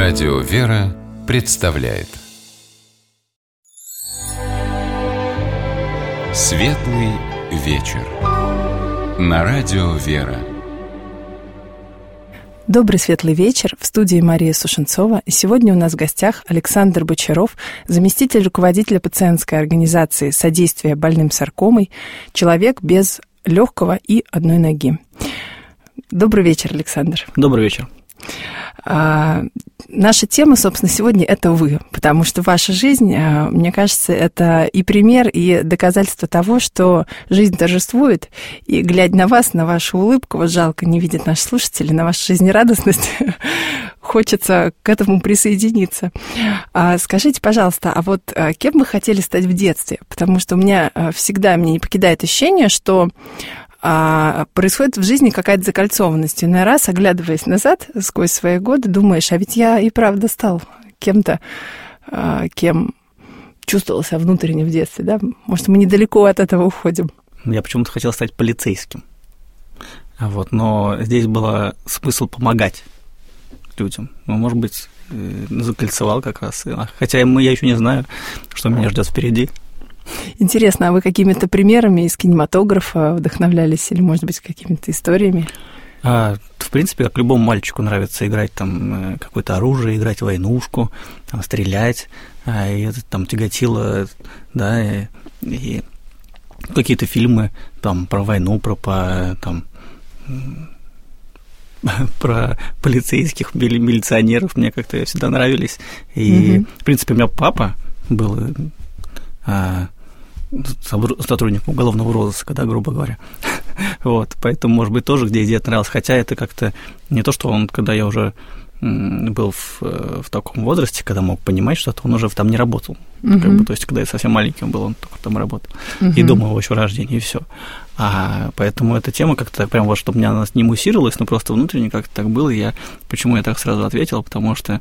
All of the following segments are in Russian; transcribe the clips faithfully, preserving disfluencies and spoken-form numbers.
Радио «Вера» представляет Светлый вечер на Радио «Вера». Добрый светлый вечер. В студии Мария Сушенцова. И сегодня у нас в гостях Александр Бочаров, заместитель руководителя пациентской организации «Содействие больным саркомой», человек без легкого и одной ноги. Добрый вечер, Александр. Добрый вечер. А, наша тема, собственно, сегодня – это вы, потому что ваша жизнь, мне кажется, это и пример, и доказательство того, что жизнь торжествует, и, глядя на вас, на вашу улыбку, вот жалко, не видят наши слушатели, на вашу жизнерадостность, хочется к этому присоединиться. А, скажите, пожалуйста, а вот кем вы хотели стать в детстве? Потому что у меня всегда, меня не покидает ощущение, что А происходит в жизни какая-то закольцованность. Иной раз, оглядываясь назад сквозь свои годы, думаешь, а ведь я и правда стал кем-то, кем чувствовал себя внутренне в детстве, да? Может, мы недалеко от этого уходим. Я почему-то хотел стать полицейским. Вот, но здесь был смысл помогать людям. Ну, может быть, закольцевал как раз. Хотя я еще не знаю, что меня ждет впереди. Интересно, а вы какими-то примерами из кинематографа вдохновлялись или, может быть, какими-то историями? А, в принципе, как любому мальчику нравится играть там какое-то оружие, играть в войнушку, там, стрелять, а, и это там тяготило, да, и, и какие-то фильмы там про войну, про, по, там, про полицейских, милиционеров мне как-то всегда нравились. И, mm-hmm. в принципе, у меня папа был а, сотрудником уголовного розыска, да, грубо говоря. Вот, поэтому, может быть, тоже где идея нравилась. Хотя это как-то не то, что он, когда я уже был в, в таком возрасте, когда мог понимать что-то, он уже там не работал. Uh-huh. Как бы, то есть, когда я совсем маленьким был, он только там работал. Uh-huh. И думал о еще рождении, и все. А поэтому эта тема как-то прям вот, чтобы меня она не муссировалась, но просто внутренне как-то так было. И я, почему я так сразу ответил, потому что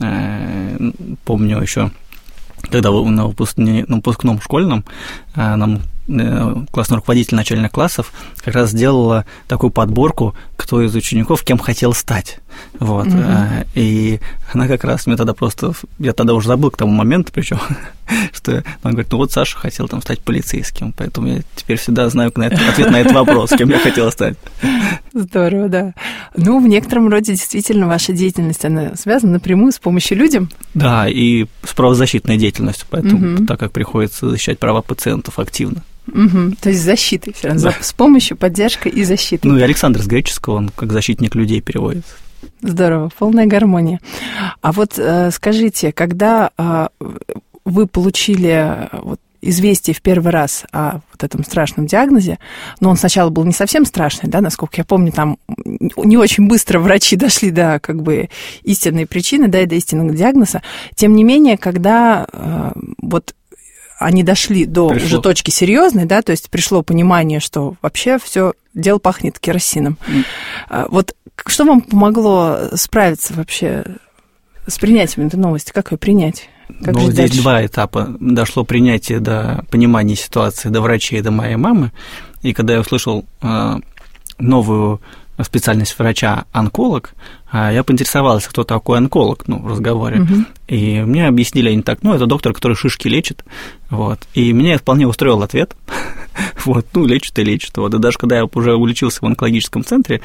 э, помню еще, когда на, выпускне, на выпускном школьном нам классный руководитель начальных классов как раз сделала такую подборку, кто из учеников кем хотел стать. Вот. Mm-hmm. И она как раз мне тогда просто... Я тогда уже забыл к тому моменту, причем, что она говорит, ну вот Саша хотел там стать полицейским, поэтому я теперь всегда знаю на это, ответ на этот вопрос, кем я хотела стать. Здорово, да. Ну, в некотором роде действительно ваша деятельность, она связана напрямую с помощью людям. Да, и с правозащитной деятельностью, поэтому, mm-hmm. так как приходится защищать права пациентов активно. Угу. То есть защитой все равно, да. С помощью, поддержкой и защитой. Ну и Александр с греческого, он как защитник людей переводится. Здорово, полная гармония. А вот э, скажите, когда э, вы получили вот, известие в первый раз о вот этом страшном диагнозе, но он сначала был не совсем страшный, да, насколько я помню, там не очень быстро врачи дошли до как бы истинной причины, да, и до истинного диагноза. Тем не менее, когда э, вот они дошли до пришло. уже точки серьезной, да, то есть пришло понимание, что вообще все дело пахнет керосином. Mm. Вот что вам помогло справиться вообще с принятием этой новости? Как ее принять? Как ну, здесь дальше? Два этапа. Дошло принятие до понимания ситуации, до врачей, до моей мамы. И когда я услышал э, новую специальность врача онколог, я поинтересовался, кто такой онколог, ну, в разговоре, uh-huh. и мне объяснили они так, ну, это доктор, который шишки лечит, вот, и меня вполне устроил ответ, вот, ну, лечит и лечит, вот, и даже когда я уже улечился в онкологическом центре,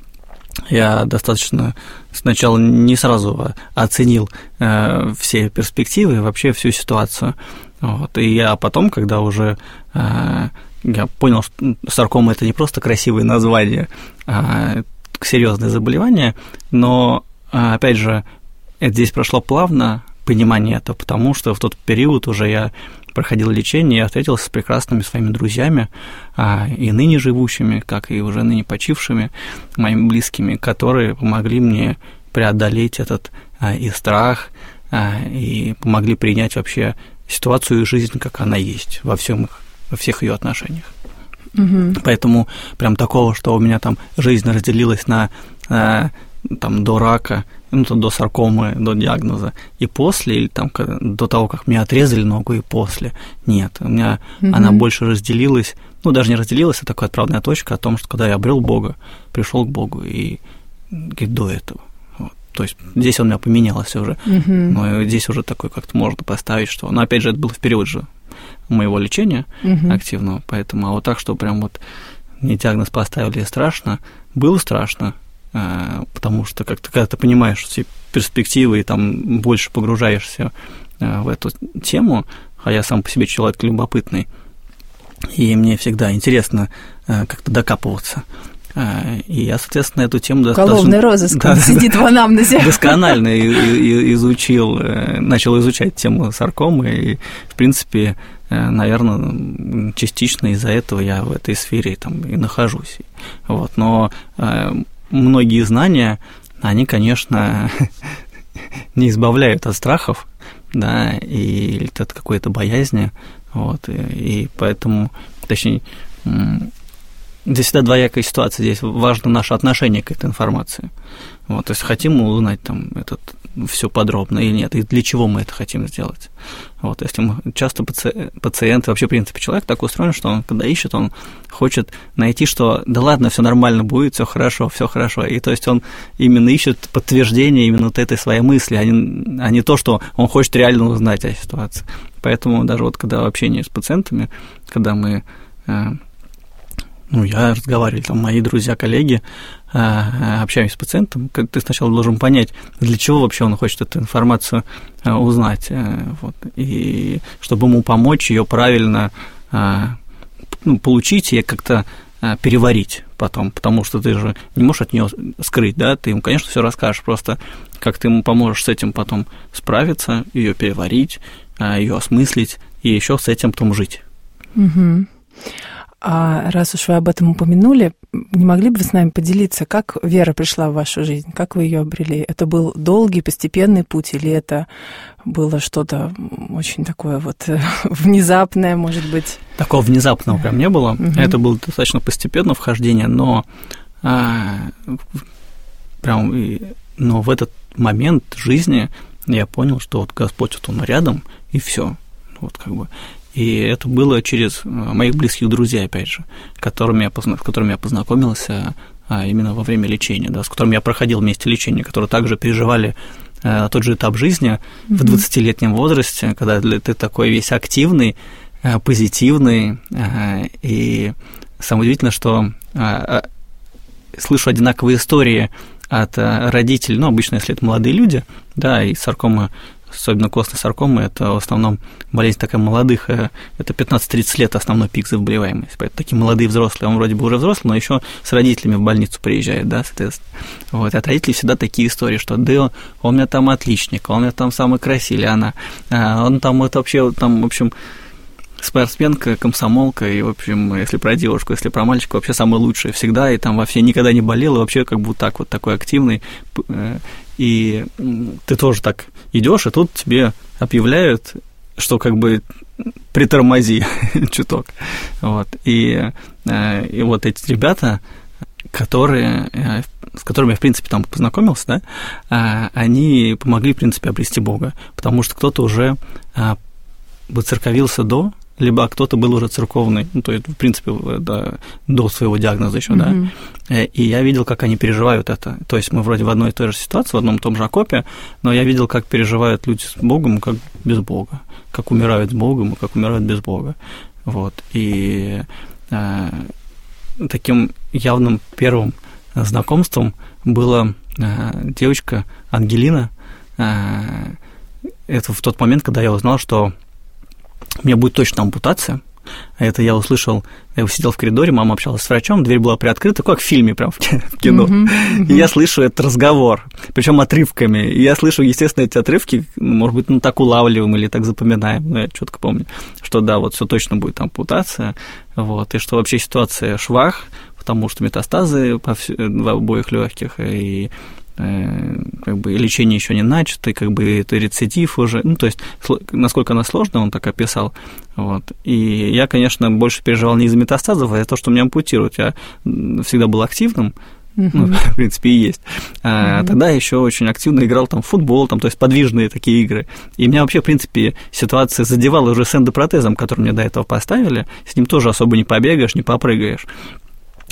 я достаточно сначала не сразу оценил э, все перспективы, вообще всю ситуацию, вот, и я потом, когда уже... Э, я понял, что саркома – это не просто красивое название, а серьезное заболевание, но, опять же, это здесь прошло плавно, понимание этого, потому что в тот период уже я проходил лечение и встретился с прекрасными своими друзьями, и ныне живущими, как и уже ныне почившими, моими близкими, которые помогли мне преодолеть этот и страх, и помогли принять вообще ситуацию и жизнь, как она есть, во всем их. Во всех ее отношениях. Угу. Поэтому прям такого, что у меня там жизнь разделилась на, на там, до рака, ну, до саркомы, до диагноза, и после, или там до того, как мне отрезали ногу, и после. Нет, у меня угу. она больше разделилась, ну, даже не разделилась, а такая отправная точка о том, что когда я обрел Бога, пришел к Богу и, и до этого. Вот. То есть здесь он у меня поменялся уже. Угу. Но здесь уже такой как-то можно поставить, что... Но опять же, это было в период же моего лечения угу. активного, поэтому... А вот так, что прям вот мне диагноз поставили страшно, было страшно, потому что как-то, когда ты понимаешь все перспективы и там больше погружаешься в эту тему, а я сам по себе человек любопытный, и мне всегда интересно как-то докапываться. И я, соответственно, эту тему достаточно... Уголовный розыск, да, сидит в анамнезе. Досконально изучил, начал изучать тему саркомы, и, в принципе, наверное, частично из-за этого я в этой сфере там и нахожусь. Вот. Но многие знания, они, конечно, не избавляют от страхов, да, и от какой-то боязни, вот, и, и поэтому, точнее, здесь всегда двоякая ситуация, здесь важно наше отношение к этой информации. Вот, то есть хотим мы узнать там этот все подробно или нет, и для чего мы это хотим сделать. Вот, если мы часто паци... пациент, вообще, в принципе, человек так устроен, что он, когда ищет, он хочет найти, что да ладно, все нормально будет, все хорошо, все хорошо. И то есть он именно ищет подтверждение именно вот этой своей мысли, а не, а не то, что он хочет реально узнать о ситуации. Поэтому даже вот когда в общении с пациентами, когда мы ну, я разговариваю, там, мои друзья, коллеги, общаюсь с пациентом, ты сначала должен понять, для чего вообще он хочет эту информацию узнать, вот, и чтобы ему помочь ее правильно ну, получить и как-то переварить потом, потому что ты же не можешь от нее скрыть, да, ты ему, конечно, все расскажешь, просто как ты ему поможешь с этим потом справиться, ее переварить, ее осмыслить и еще с этим потом жить. Угу. А раз уж вы об этом упомянули, не могли бы вы с нами поделиться, как вера пришла в вашу жизнь, как вы ее обрели? Это был долгий, постепенный путь, или это было что-то очень такое вот внезапное, может быть? Такого внезапного прям не было. Угу. Это было достаточно постепенно вхождение, но а, прям, но в этот момент жизни я понял, что вот Господь, вот Он рядом, и все, вот как бы. И это было через моих близких друзей, опять же, которыми я позна... с которыми я познакомился а, именно во время лечения, да, с которыми я проходил вместе лечение, которые также переживали а, тот же этап жизни mm-hmm. в двадцатилетнем возрасте, когда ты такой весь активный, а, позитивный, а, и самое удивительное, что а, а, слышу одинаковые истории от а, родителей, ну, обычно, если это молодые люди, да, и саркома, особенно костная саркома, это в основном болезнь такая молодых, это пятнадцать-тридцать лет основной пик заболеваемости, поэтому такие молодые взрослые, он вроде бы уже взрослый, но еще с родителями в больницу приезжает, да, соответственно. Вот, и от родителей всегда такие истории, что да, он у меня там отличник, он у меня там самый красивый, она, он там это вообще, там, в общем, спортсменка, комсомолка, и, в общем, если про девушку, если про мальчика, вообще самый лучший всегда, и там вообще никогда не болел, и вообще как бы так вот такой активный, и ты тоже так идешь, и тут тебе объявляют, что как бы притормози чуток, вот, и, и вот эти ребята, которые, с которыми я, в принципе, там познакомился, да, они помогли, в принципе, обрести Бога, потому что кто-то уже выцерковился до, либо кто-то был уже церковный, ну, то есть, в принципе, да, до своего диагноза еще, mm-hmm. да, и я видел, как они переживают это, то есть мы вроде в одной и той же ситуации, в одном и том же окопе, но я видел, как переживают люди с Богом, как без Бога, как умирают с Богом и как умирают без Бога, вот, и э, таким явным первым знакомством была э, девочка Ангелина, э, это в тот момент, когда я узнал, что у меня будет точно ампутация. Это я услышал, я сидел в коридоре, мама общалась с врачом, дверь была приоткрыта, как в фильме, прям в кино. Uh-huh, uh-huh. И я слышу этот разговор, причем отрывками. И я слышу, естественно, эти отрывки, может быть, ну так улавливаем или так запоминаем, но я четко помню, что да, вот все точно будет ампутация, вот, и что вообще ситуация швах, потому что метастазы в обоих легких, и как бы лечение еще не начато, и как бы это рецидив уже, ну, то есть, насколько она сложная, он так описал, вот, и я, конечно, больше переживал не из-за метастазов, а из-за того, что меня ампутируют, я всегда был активным, uh-huh. ну, в принципе, и есть, а uh-huh. тогда еще очень активно играл там в футбол, там, то есть, подвижные такие игры, и меня вообще, в принципе, ситуация задевала уже с эндопротезом, который мне до этого поставили, с ним тоже особо не побегаешь, не попрыгаешь.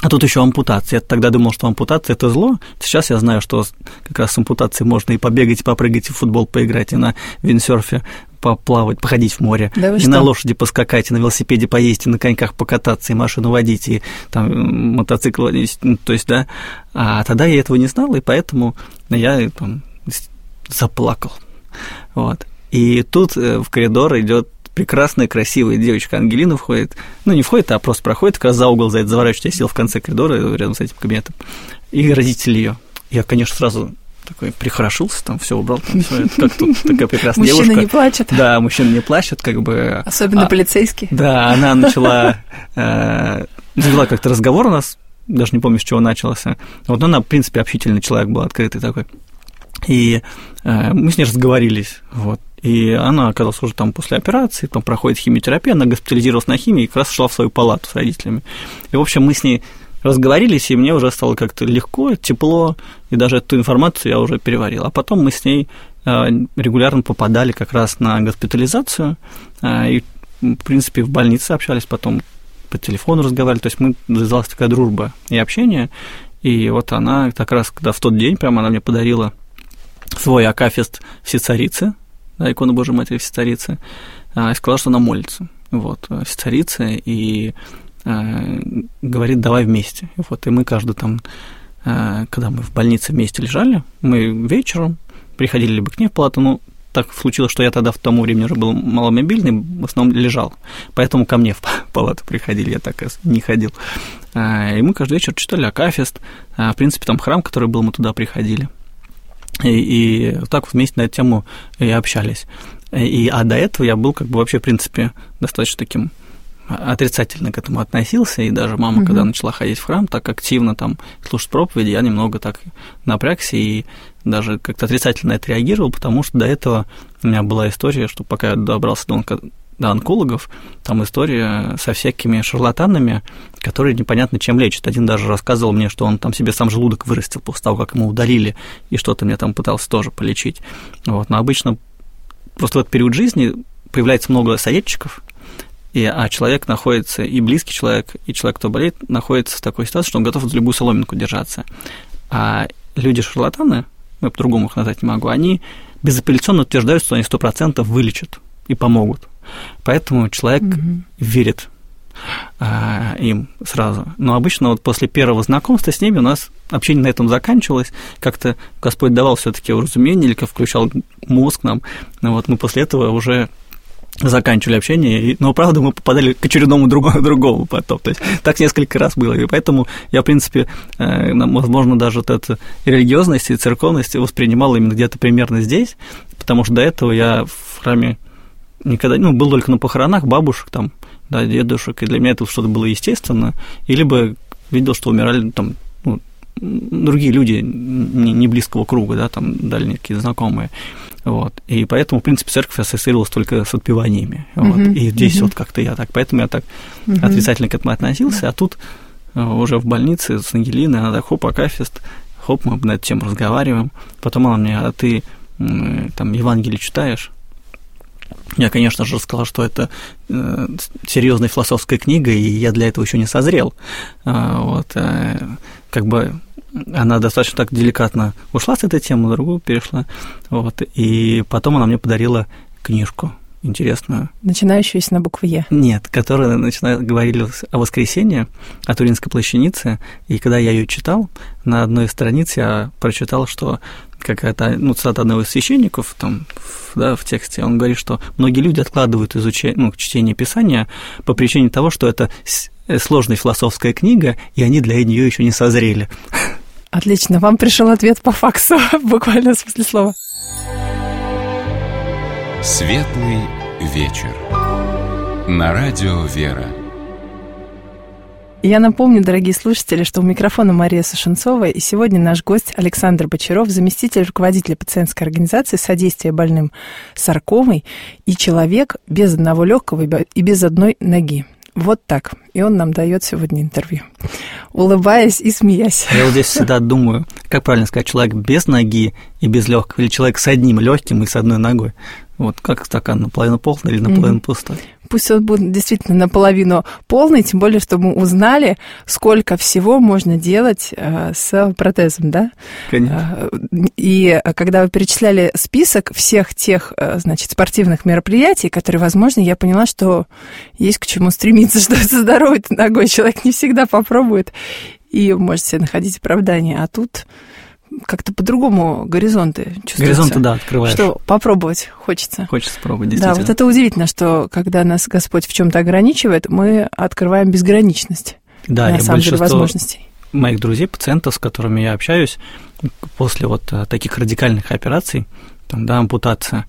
А тут еще ампутация. Я тогда думал, что ампутация – это зло. Сейчас я знаю, что как раз с ампутацией можно и побегать, и попрыгать, и в футбол поиграть, и на виндсерфе поплавать, походить в море, да и что? На лошади поскакать, и на велосипеде поесть, и на коньках покататься, и машину водить, и там мотоцикл водить. Ну, то есть, да. А тогда я этого не знал, и поэтому я там заплакал. Вот. И тут в коридор идет прекрасная, красивая девочка Ангелина входит, ну, не входит, а просто проходит, как раз за угол, за это заворачивает, я сидел в конце коридора рядом с этим кабинетом, и родители ее. Я, конечно, сразу такой прихорошился, там все убрал, там все это как тут такая прекрасная девушка. Мужчины не плачут. Да, мужчины не плачут, как бы. Особенно а, полицейские. Да, она начала, э, завела как-то разговор у нас, даже не помню, с чего начался. Вот она, в принципе, общительный человек был, открытый такой. И э, мы с ней разговорились, вот. И она оказалась уже там после операции, там проходит химиотерапия, она госпитализировалась на химии и как раз шла в свою палату с родителями. И, в общем, мы с ней разговорились, и мне уже стало как-то легко, тепло, и даже эту информацию я уже переварил. А потом мы с ней регулярно попадали как раз на госпитализацию, и, в принципе, в больнице общались, потом по телефону разговаривали, то есть мы завязалась такая дружба и общение, и вот она как раз, когда в тот день прямо она мне подарила свой акафист Всецарицы, да, икону Божией Матери Всецарицы, и сказала, что она молится, вот, Всецарица, и э, говорит, давай вместе, и вот, и мы каждый там, э, когда мы в больнице вместе лежали, мы вечером приходили либо к ней в палату, ну, так случилось, что я тогда в тому времени уже был маломобильный, в основном лежал, поэтому ко мне в палату приходили, я так не ходил, и мы каждый вечер читали акафист, в принципе, там храм, который был, мы туда приходили. И, и вот так вот вместе на эту тему и общались. И, а до этого я был как бы вообще, в принципе, достаточно таким отрицательно к этому относился, и даже мама, mm-hmm. когда начала ходить в храм, так активно там слушать проповеди, я немного так напрягся и даже как-то отрицательно отреагировал, потому что до этого у меня была история, что пока я добрался до онко... до онкологов, там история со всякими шарлатанами, которые непонятно чем лечат. Один даже рассказывал мне, что он там себе сам желудок вырастил после того, как ему удалили, и что-то мне там пытался тоже полечить. Вот. Но обычно просто в этот период жизни появляется много советчиков, и, а человек находится, и близкий человек, и человек, кто болеет, находится в такой ситуации, что он готов за любую соломинку держаться. А люди-шарлатаны, я по-другому их назвать не могу, они безапелляционно утверждают, что они сто процентов вылечат и помогут. Поэтому человек mm-hmm. верит а, им сразу. Но обычно вот после первого знакомства с ними у нас общение на этом заканчивалось. Как-то Господь давал все-таки уразумение, или включал мозг нам. Вот мы после этого уже заканчивали общение, но, правда, мы попадали к очередному другому, другому потом. То есть так несколько раз было. И поэтому я, в принципе, возможно, даже вот эту религиозность и церковность воспринимал именно где-то примерно здесь, потому что до этого я в храме никогда, ну, был только на похоронах бабушек, там, да, дедушек, и для меня это что-то было естественно, и либо видел, что умирали там, ну, другие люди не, не близкого круга, да, там, дальние какие-то знакомые, вот, и поэтому, в принципе, церковь ассоциировалась только с отпеваниями, вот, uh-huh, и здесь uh-huh. вот как-то я так, поэтому я так uh-huh. отрицательно к этому относился, а тут уже в больнице с Ангелиной, она так, хоп, акафист, хоп, мы на эту тему разговариваем, потом она мне, а ты там Евангелие читаешь? Я, конечно же, сказал, что это э, серьезная философская книга, и я для этого еще не созрел. А, вот, э, как бы она достаточно так деликатно ушла с этой темы, на другую перешла. Вот, и потом она мне подарила книжку интересную. Начинающуюся на букву «Е». Нет, которая начинает говорили о воскресенье, о Туринской плащанице, и когда я ее читал, на одной из страниц я прочитал, что какая-то, ну, цитата одного из священников там, да, в тексте, он говорит, что многие люди откладывают изучение, ну, чтение Писания по причине того, что это сложная философская книга, и они для нее еще не созрели. Отлично, вам пришел ответ по факсу, буквально в смысле слова. Светлый вечер. На радио «Вера». Я напомню, дорогие слушатели, что у микрофона Мария Сушенцова, и сегодня наш гость Александр Бочаров, заместитель руководителя пациентской организации «Содействие больным саркомой» и человек без одного легкого и без одной ноги. Вот так. И он нам дает сегодня интервью, улыбаясь и смеясь. Я вот здесь всегда думаю, как правильно сказать, человек без ноги и без легкого, или человек с одним легким и с одной ногой. Вот как стакан наполовину полный или наполовину mm-hmm. пустой? пусть он будет действительно наполовину полный, тем более, что мы узнали, сколько всего можно делать с протезом, да? Конечно. И когда вы перечисляли список всех тех, значит, спортивных мероприятий, которые, возможно, я поняла, что есть к чему стремиться, что со здоровой ногой человек не всегда попробует и может себе находить оправдание, а тут как-то по-другому горизонты чувствуются. Горизонты, да, открываешь. Что попробовать хочется. Хочется пробовать, действительно. Да, вот это удивительно, что когда нас Господь в чем-то ограничивает, мы открываем безграничность, да, на самом деле, возможностей. Моих друзей, пациентов, с которыми я общаюсь, после вот таких радикальных операций, там, да, ампутация,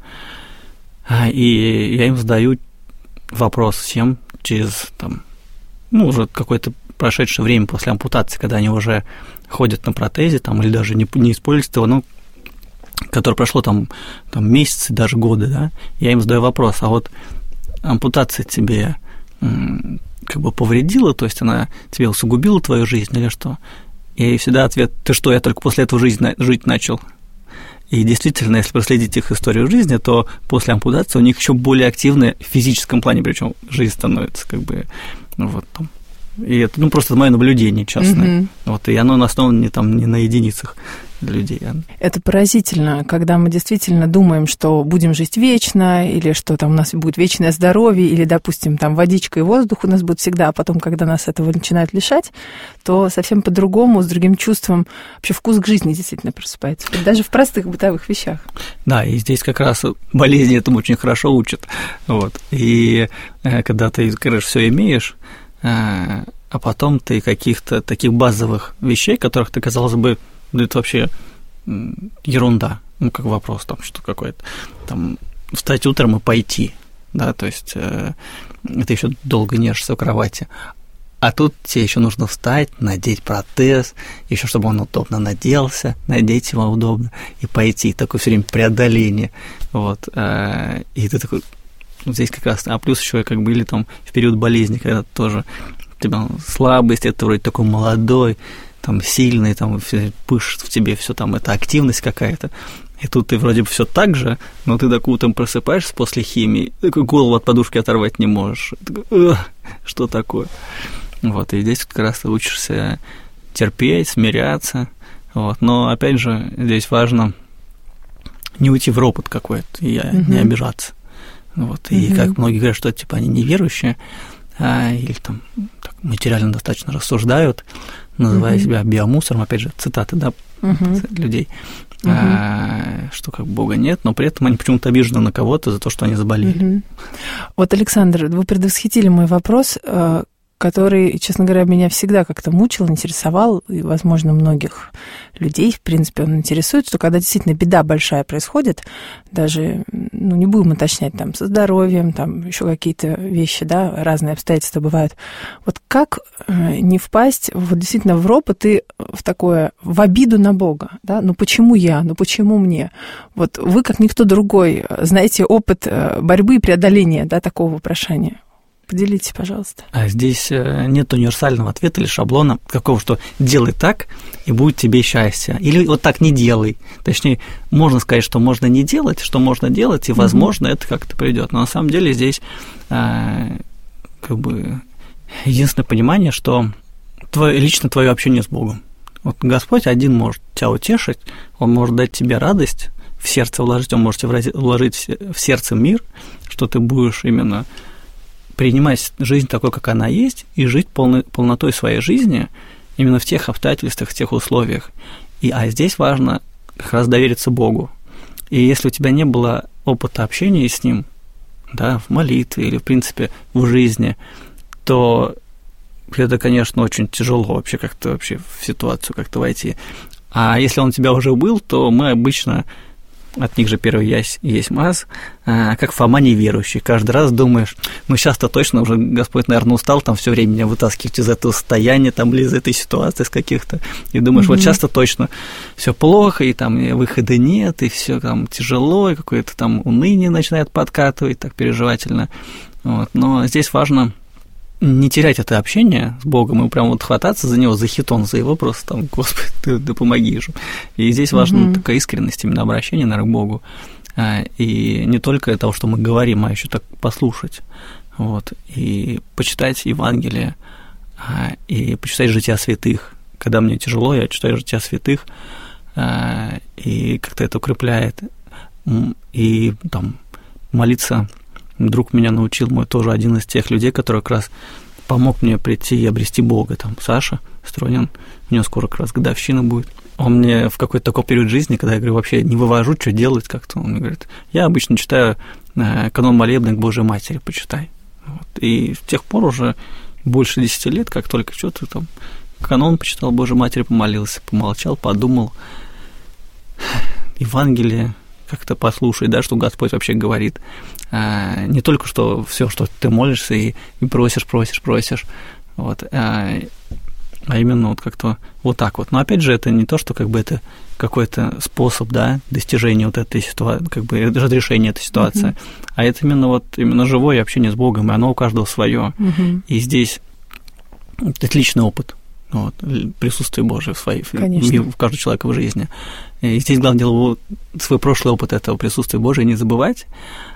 и я им задаю вопрос всем через, там, ну, уже какое-то прошедшее время после ампутации, когда они уже ходят на протезе, там, или даже не, не используют его, ну, которое прошло там, там месяцы, даже годы, да, я им задаю вопрос, а вот ампутация тебе м, как бы повредила, то есть она тебе усугубила твою жизнь или что? И всегда ответ: ты что, я только после этого жизнь, жить начал. И действительно, если проследить их историю жизни, то после ампутации у них еще более активная в физическом плане, причем жизнь становится как бы, ну, вот там. И это, ну, просто мое наблюдение частное. Mm-hmm. Вот, и оно основано не, там, не на единицах людей. Это поразительно, когда мы действительно думаем, что будем жить вечно, или что там у нас будет вечное здоровье, или, допустим, там водичка и воздух у нас будут всегда, а потом, когда нас этого начинают лишать, то совсем по-другому, с другим чувством, вообще вкус к жизни действительно просыпается. Даже в простых бытовых вещах. Да, и здесь как раз болезни этому очень хорошо учат. Вот. И когда ты, конечно, все имеешь, а потом ты каких-то таких базовых вещей, которых ты, казалось бы, ну, это вообще ерунда, ну, как вопрос там, что какое-то, там, встать утром и пойти, да, то есть э, ты еще долго нежишься в кровати, а тут тебе еще нужно встать, надеть протез, еще чтобы он удобно наделся, надеть его удобно и пойти, такое все время преодоление, вот, э, и ты такой... Здесь как раз, а плюс еще как бы или там в период болезни, когда тоже у тебя слабость, это вроде такой молодой, там сильный, там пышет в тебе все там, это активность какая-то. И тут ты вроде бы все так же, но ты так утром просыпаешься после химии, такой голову от подушки оторвать не можешь. Такой, что такое? Вот, и здесь как раз ты учишься терпеть, смиряться. Вот. Но опять же, здесь важно не уйти в ропот какой-то и mm-hmm. не обижаться. Вот, и mm-hmm. как многие говорят, что типа они неверующие, а, или там так, материально достаточно рассуждают, называя mm-hmm. себя биомусором, опять же, цитаты, да, mm-hmm. людей, mm-hmm. а, что как Бога нет, но при этом они почему-то обижены на кого-то за то, что они заболели. Mm-hmm. Вот, Александр, вы предвосхитили мой вопрос, который, честно говоря, меня всегда как-то мучил, интересовал, и, возможно, многих людей, в принципе, он интересует, что когда действительно беда большая происходит, даже, ну, не будем уточнять, там, со здоровьем, там, еще какие-то вещи, да, разные обстоятельства бывают. Вот как не впасть вот действительно в ропот и в такое, в обиду на Бога, да, ну, почему я, ну, почему мне? Вот вы, как никто другой, знаете опыт борьбы и преодоления, да, такого вопрошания. Поделитесь, пожалуйста. А здесь нет универсального ответа или шаблона какого, что делай так, и будет тебе счастье. Или вот так не делай. Точнее, можно сказать, что можно не делать, что можно делать, и, возможно, mm-hmm. это как-то придет. Но на самом деле здесь а, как бы единственное понимание, что твое, лично твое общение с Богом. Вот Господь один может тебя утешить, Он может дать тебе радость, в сердце вложить, Он может тебе вложить в сердце мир, что ты будешь именно... принимать жизнь такой, как она есть, и жить полной, полнотой своей жизни именно в тех обстоятельствах, в тех условиях. И, а здесь важно как раз довериться Богу. И если у тебя не было опыта общения с Ним, да, в молитве или, в принципе, в жизни, то это, конечно, очень тяжело вообще как-то вообще в ситуацию как-то войти. А если он у тебя уже был, то мы обычно... От них же первый есть, есть маз, а, как Фома неверующий. Каждый раз думаешь, ну сейчас-то точно уже Господь, наверное, устал там все время меня вытаскивать из этого состояния, там, или из этой ситуации, из каких-то. И думаешь, mm-hmm. вот сейчас-то точно все плохо, и там и выхода нет, и все там тяжело, и какое-то там уныние начинает подкатывать, так переживательно. Вот. Но здесь важно не терять это общение с Богом и прям вот хвататься за него, за хитон, за его просто там, Господи, ты, ты помоги же. И здесь важна mm-hmm. такая искренность именно обращения, наверное, к Богу. И не только того, что мы говорим, а еще так послушать. вот, и почитать Евангелие, и почитать жития святых. Когда мне тяжело, я читаю жития святых, и как-то это укрепляет. И там молиться, друг меня научил, мой тоже один из тех людей, который как раз помог мне прийти и обрести Бога, там, Саша Стронин, у него скоро как раз годовщина будет. Он мне в какой-то такой период жизни, когда я говорю, вообще не вывожу, что делать как-то, он мне говорит, я обычно читаю канон молебны к Божьей Матери, почитай. Вот. И с тех пор уже больше десяти лет, как только что-то там канон почитал, Божьей Матери помолился, помолчал, подумал, Евангелие как-то послушай, да, что Господь вообще говорит. А, не только что все, что ты молишься и, и просишь, просишь, просишь, вот, а, а именно вот как-то вот так вот. Но опять же, это не то, что как бы это какой-то способ, да, достижения вот этой ситуации, как бы разрешения этой ситуации, mm-hmm. а это именно вот именно живое общение с Богом, и оно у каждого свое. Mm-hmm. И здесь это личный опыт. Вот, присутствие Божие в, своей, в, в каждого человека в жизни. И здесь главное дело свой прошлый опыт этого присутствия Божия не забывать.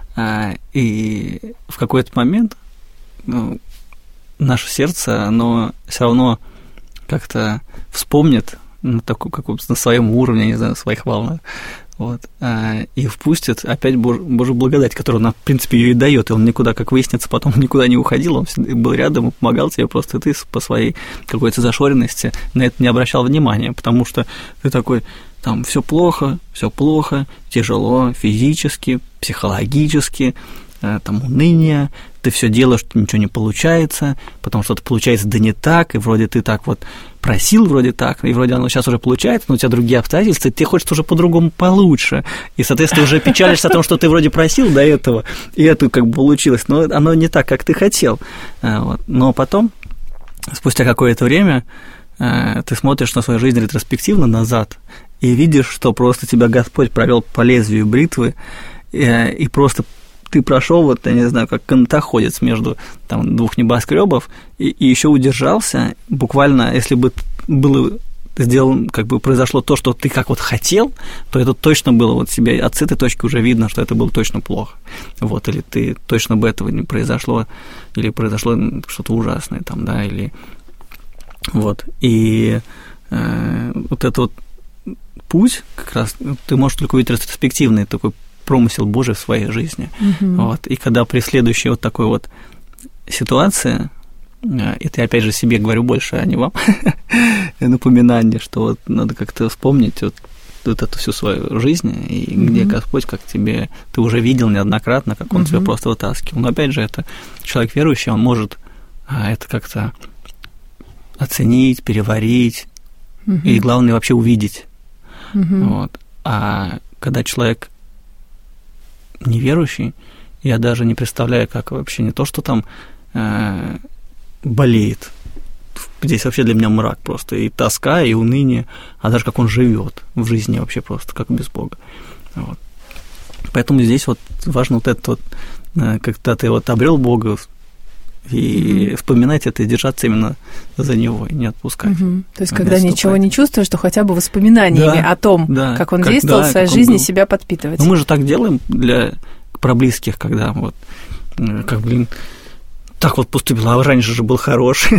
И в какой-то момент ну, наше сердце, оно все равно как-то вспомнит на, такой, как, на своем уровне, не знаю, на своих волнах. Вот, и впустит опять Бож, Божью благодать, которую она, в принципе, ее и дает, и он никуда, как выяснится, потом никуда не уходил, он был рядом и помогал тебе, просто ты по своей какой-то зашоренности на это не обращал внимания, потому что ты такой, там, все плохо, все плохо, тяжело физически, психологически, там, уныние, ты все делаешь, ничего не получается, потому что это получается да не так, и вроде ты так вот просил, вроде так, и вроде оно сейчас уже получается, но у тебя другие обстоятельства, и тебе хочется уже по-другому получше, и, соответственно, уже печалишься о том, что ты вроде просил до этого, и это как бы получилось, но оно не так, как ты хотел, вот. Но потом, спустя какое-то время, ты смотришь на свою жизнь ретроспективно назад и видишь, что просто тебя Господь провел по лезвию бритвы, и просто ты прошел, вот, я не знаю, как канатоходец между там, двух небоскребов и, и еще удержался. Буквально, если бы было сделано, как бы произошло то, что ты как вот хотел, то это точно было вот себе от этой точки уже видно, что это было точно плохо. Вот, или ты точно бы этого не произошло, или произошло что-то ужасное там, да, или вот. И э, вот этот вот путь, как раз ты можешь только увидеть ретроспективный такой промысел Божий в своей жизни. Uh-huh. Вот. И когда при следующей вот такой вот ситуации, это я опять же себе говорю больше, а не вам, напоминание, что вот надо как-то вспомнить вот, вот эту всю свою жизнь, и uh-huh. где Господь, как тебе, ты уже видел неоднократно, как Он uh-huh. тебя просто вытаскивал. Но опять же, это человек верующий, он может это как-то оценить, переварить, uh-huh. и главное вообще увидеть. Uh-huh. Вот. А когда человек неверующий, я даже не представляю, как вообще не то, что там э, болеет. Здесь вообще для меня мрак просто, и тоска, и уныние, а даже как он живет в жизни вообще просто, как без Бога. Вот. Поэтому здесь вот важно вот это вот, э, когда ты вот обрел Бога, и mm-hmm. вспоминать это, и держаться именно за него, и не отпускать. Mm-hmm. То есть, когда отступать. Ничего не чувствуешь, то хотя бы воспоминаниями да, о том, да, как он как, действовал да, в своей жизни, себя подпитывать. Ну, мы же так делаем для про близких, когда вот, как, блин, так вот поступил, а раньше же был хорош.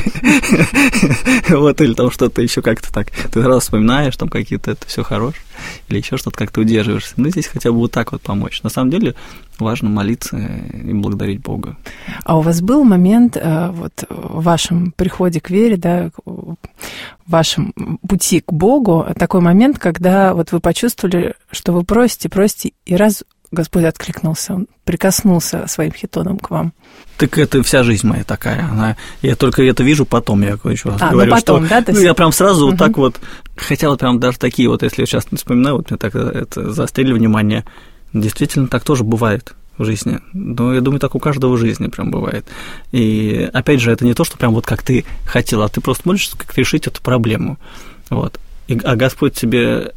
Вот, или там что-то еще как-то так. Ты сразу вспоминаешь, там какие-то это все хорош, или еще что-то как-то удерживаешься. Ну, здесь хотя бы вот так вот помочь. На самом деле важно молиться и благодарить Бога. А у вас был момент вот в вашем приходе к вере, да, в вашем пути к Богу, такой момент, когда вот вы почувствовали, что вы просите, просите, и раз Господь откликнулся, Он прикоснулся своим хитоном к вам. Так это вся жизнь моя такая. Она, я только это вижу потом, я еще раз а, говорю, ну потом, что да, то есть... ну, я прям сразу uh-huh. вот так вот, хотя вот прям даже такие вот, если я сейчас не вспоминаю, вот мне так это заострили внимание, действительно так тоже бывает в жизни. Но я думаю, так у каждого в жизни прям бывает. И опять же, это не то, что прям вот как ты хотел, а ты просто молишься, как решить эту проблему. Вот. И, а Господь тебе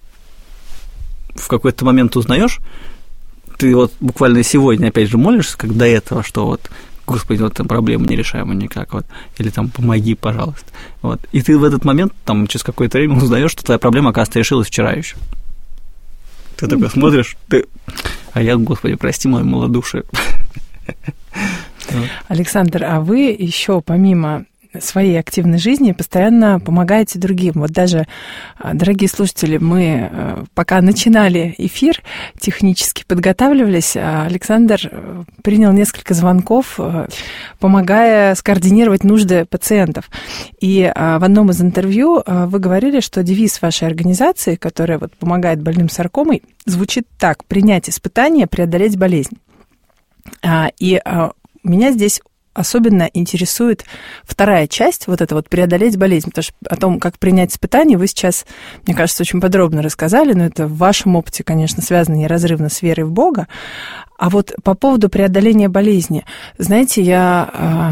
в какой-то момент узнаешь, ты вот буквально сегодня опять же молишься, как до этого, что вот, Господи, вот там проблема нерешаема никак, вот, или там помоги, пожалуйста. Вот. И ты в этот момент, там, через какое-то время узнаешь, что твоя проблема, оказывается, решилась вчера еще. Ты такой смотришь, ты... а я, Господи, прости мое малодушие. Александр, а вы еще помимо своей активной жизни постоянно помогаете другим. Вот даже, дорогие слушатели, мы пока начинали эфир, технически подготавливались, Александр принял несколько звонков, помогая скоординировать нужды пациентов. И в одном из интервью вы говорили, что девиз вашей организации, которая вот помогает больным саркомой, звучит так: принять испытания, преодолеть болезнь. И меня здесь особенно интересует вторая часть, вот это вот преодолеть болезнь, потому что о том, как принять испытания, вы сейчас, мне кажется, очень подробно рассказали, но это в вашем опыте, конечно, связано неразрывно с верой в Бога. А вот по поводу преодоления болезни, знаете, я...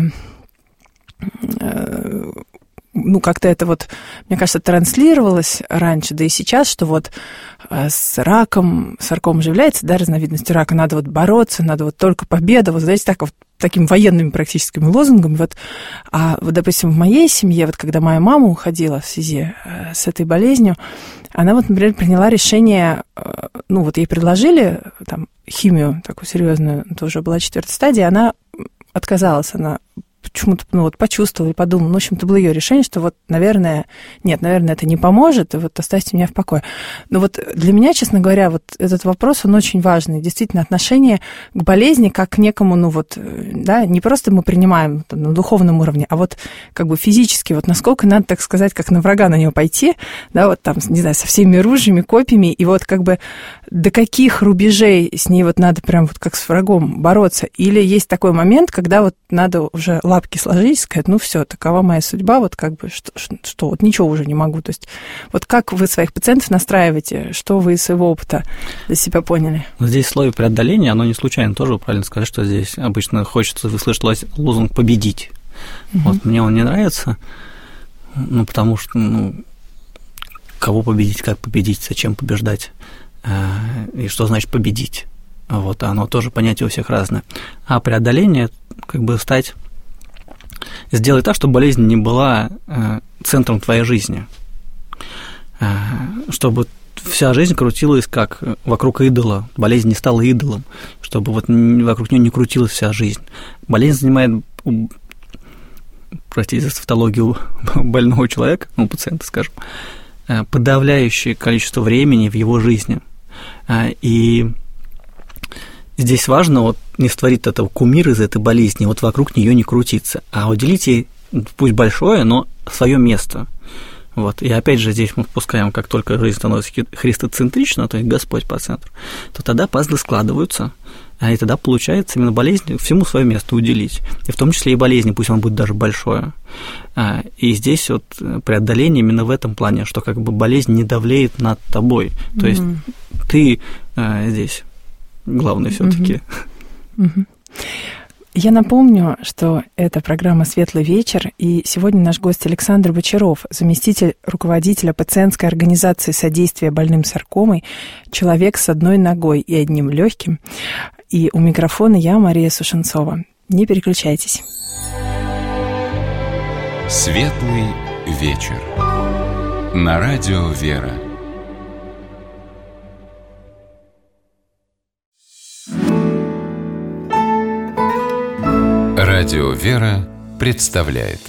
ну, как-то это вот, мне кажется, транслировалось раньше, да и сейчас, что вот с раком, саркома же является, да, разновидностью рака, надо вот бороться, надо вот только победа, вот, знаете, так вот, такими военными практическими лозунгами. Вот, а вот, допустим, в моей семье, вот когда моя мама уходила в связи с этой болезнью, она вот, например, приняла решение, ну, вот ей предложили там химию такую серьезную, это уже была четвертая стадия, она отказалась, она почему-то, ну, вот почувствовала и подумала, ну, в общем, это было ее решение, что вот, наверное, нет, наверное, это не поможет, и вот оставьте меня в покое. Но вот для меня, честно говоря, вот этот вопрос, он очень важный. Действительно, отношение к болезни как к некому, ну, вот, да, не просто мы принимаем там, на духовном уровне, а вот как бы физически, вот насколько надо, так сказать, как на врага на него пойти, да, вот там, не знаю, со всеми ружьями, копьями, и вот как бы до каких рубежей с ней вот надо прям вот как с врагом бороться. Или есть такой момент, когда вот надо уже лапки сложить и сказать, ну все, такова моя судьба, вот как бы, что, что вот ничего уже не могу. То есть вот как вы своих пациентов настраиваете, что вы из своего опыта для себя поняли? Но здесь слово преодоления, оно не случайно, тоже правильно сказать, что здесь обычно хочется услышать лозунг «победить». Mm-hmm. Вот мне он не нравится, ну, потому что, ну, кого победить, как победить, зачем побеждать, и что значит победить. Вот, оно тоже понятие у всех разное. А преодоление, как бы стать, сделать так, чтобы болезнь не была центром твоей жизни, чтобы вся жизнь крутилась как вокруг идола, болезнь не стала идолом, чтобы вот вокруг нее не крутилась вся жизнь. Болезнь занимает, простите за тавтологию, больного человека, ну, пациента, скажем, подавляющее количество времени в его жизни. И здесь важно вот не створить этого кумира из этой болезни, вот вокруг нее не крутиться, а уделить ей, пусть большое, но свое место. Вот. И опять же здесь мы впускаем, как только жизнь становится христоцентрична, то есть Господь по центру, то тогда пазлы складываются, и тогда получается именно болезнь всему свое место уделить, и в том числе и болезни, пусть он будет даже большое. И здесь вот преодоление именно в этом плане, что как бы болезнь не давлеет над тобой, то есть mm-hmm. ты здесь главный все-таки. Mm-hmm. Mm-hmm. Я напомню, что это программа «Светлый вечер», и сегодня наш гость Александр Бочаров, заместитель руководителя пациентской организации содействия больным саркомой, человек с одной ногой и одним легким. И у микрофона я, Мария Сушенцова. Не переключайтесь. «Светлый вечер» на радио «Вера». Радио «Вера» представляет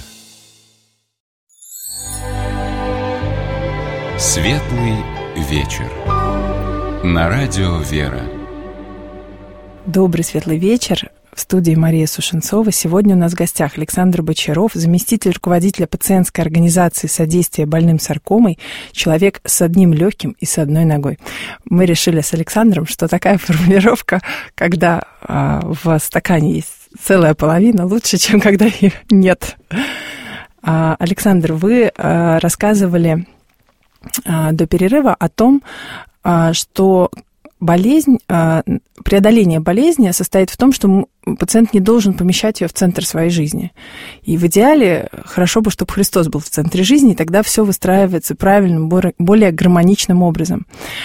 «Светлый вечер» на радио «Вера». Добрый светлый вечер. В студии Мария Сушенцова. Сегодня у нас в гостях Александр Бочаров, заместитель руководителя пациентской организации содействия больным саркомой, человек с одним легким и с одной ногой. Мы решили с Александром, что такая формулировка, когда а, в стакане есть целая половина, лучше, чем когда ее нет. А, Александр, вы а, рассказывали а, до перерыва о том, а, что болезнь, преодоление болезни состоит в том, что пациент не должен помещать ее в центр своей жизни. И в идеале хорошо бы, чтобы Христос был в центре жизни, и тогда все выстраивается правильным, более гармоничным образом.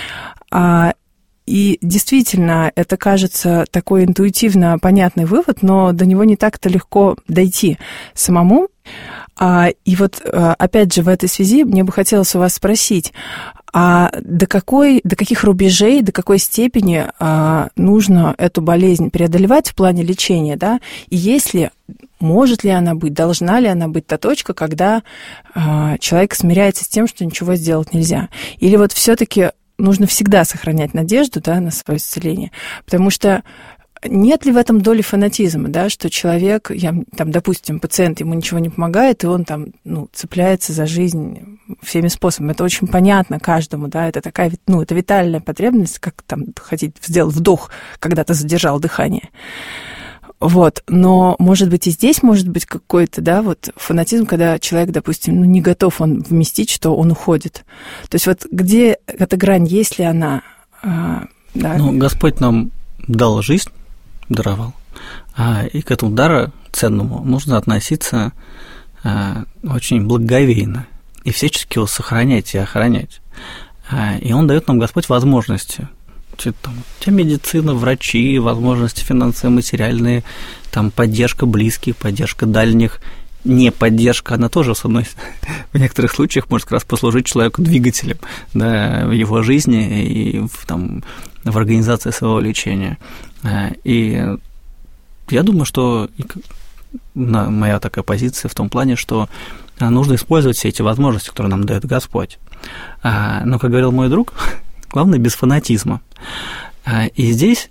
И действительно, это кажется такой интуитивно понятный вывод, но до него не так-то легко дойти самому. И вот, опять же, в этой связи мне бы хотелось у вас спросить, А до, какой, до каких рубежей, до какой степени а, нужно эту болезнь преодолевать в плане лечения, да? И если, может ли она быть, должна ли она быть та точка, когда а, человек смиряется с тем, что ничего сделать нельзя? Или вот все-таки нужно всегда сохранять надежду, да, на свое исцеление? Потому что нет ли в этом доли фанатизма, да, что человек, я, там, допустим, пациент, ему ничего не помогает, и он там, ну, цепляется за жизнь всеми способами. Это очень понятно каждому, да, это такая, ну, это витальная потребность, как там хотеть сделать вдох, когда ты задержал дыхание. Вот, но, может быть, и здесь может быть какой-то, да, вот фанатизм, когда человек, допустим, ну, не готов он вместить, что он уходит. То есть вот где эта грань, есть ли она? А, да? Ну, Господь нам дал жизнь, даровал, а, и к этому дару ценному нужно относиться а, очень благоговейно и всячески его сохранять и охранять. А, и Он дает нам, Господь, возможности. Там, медицина, врачи, возможности финансовые, материальные, там, поддержка близких, поддержка дальних, не поддержка, она тоже, с одной в некоторых случаях может как раз послужить человеку двигателем, да, в его жизни и в, там, в организации своего лечения. И я думаю, что моя такая позиция в том плане, что нужно использовать все эти возможности, которые нам дает Господь. Но, как говорил мой друг, главное без фанатизма. И здесь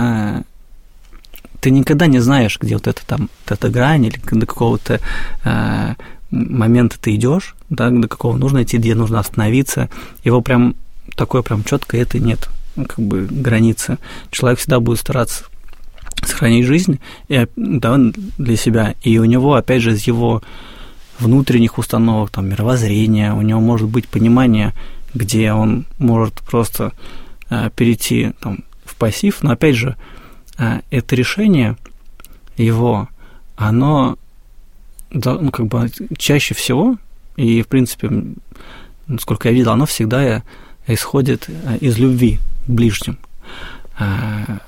ты никогда не знаешь, где вот эта там эта грань, или до какого-то момента ты идешь, да, до какого нужно идти, где нужно остановиться. Его прям такой прям четко это нет, как бы границы. Человек всегда будет стараться сохранить жизнь и, да, для себя, и у него, опять же, из его внутренних установок, там, мировоззрения, у него может быть понимание, где он может просто а, перейти там, в пассив, но, опять же, а, это решение его, оно, да, ну, как бы чаще всего, и, в принципе, насколько я видел, оно всегда исходит из любви к ближним. А,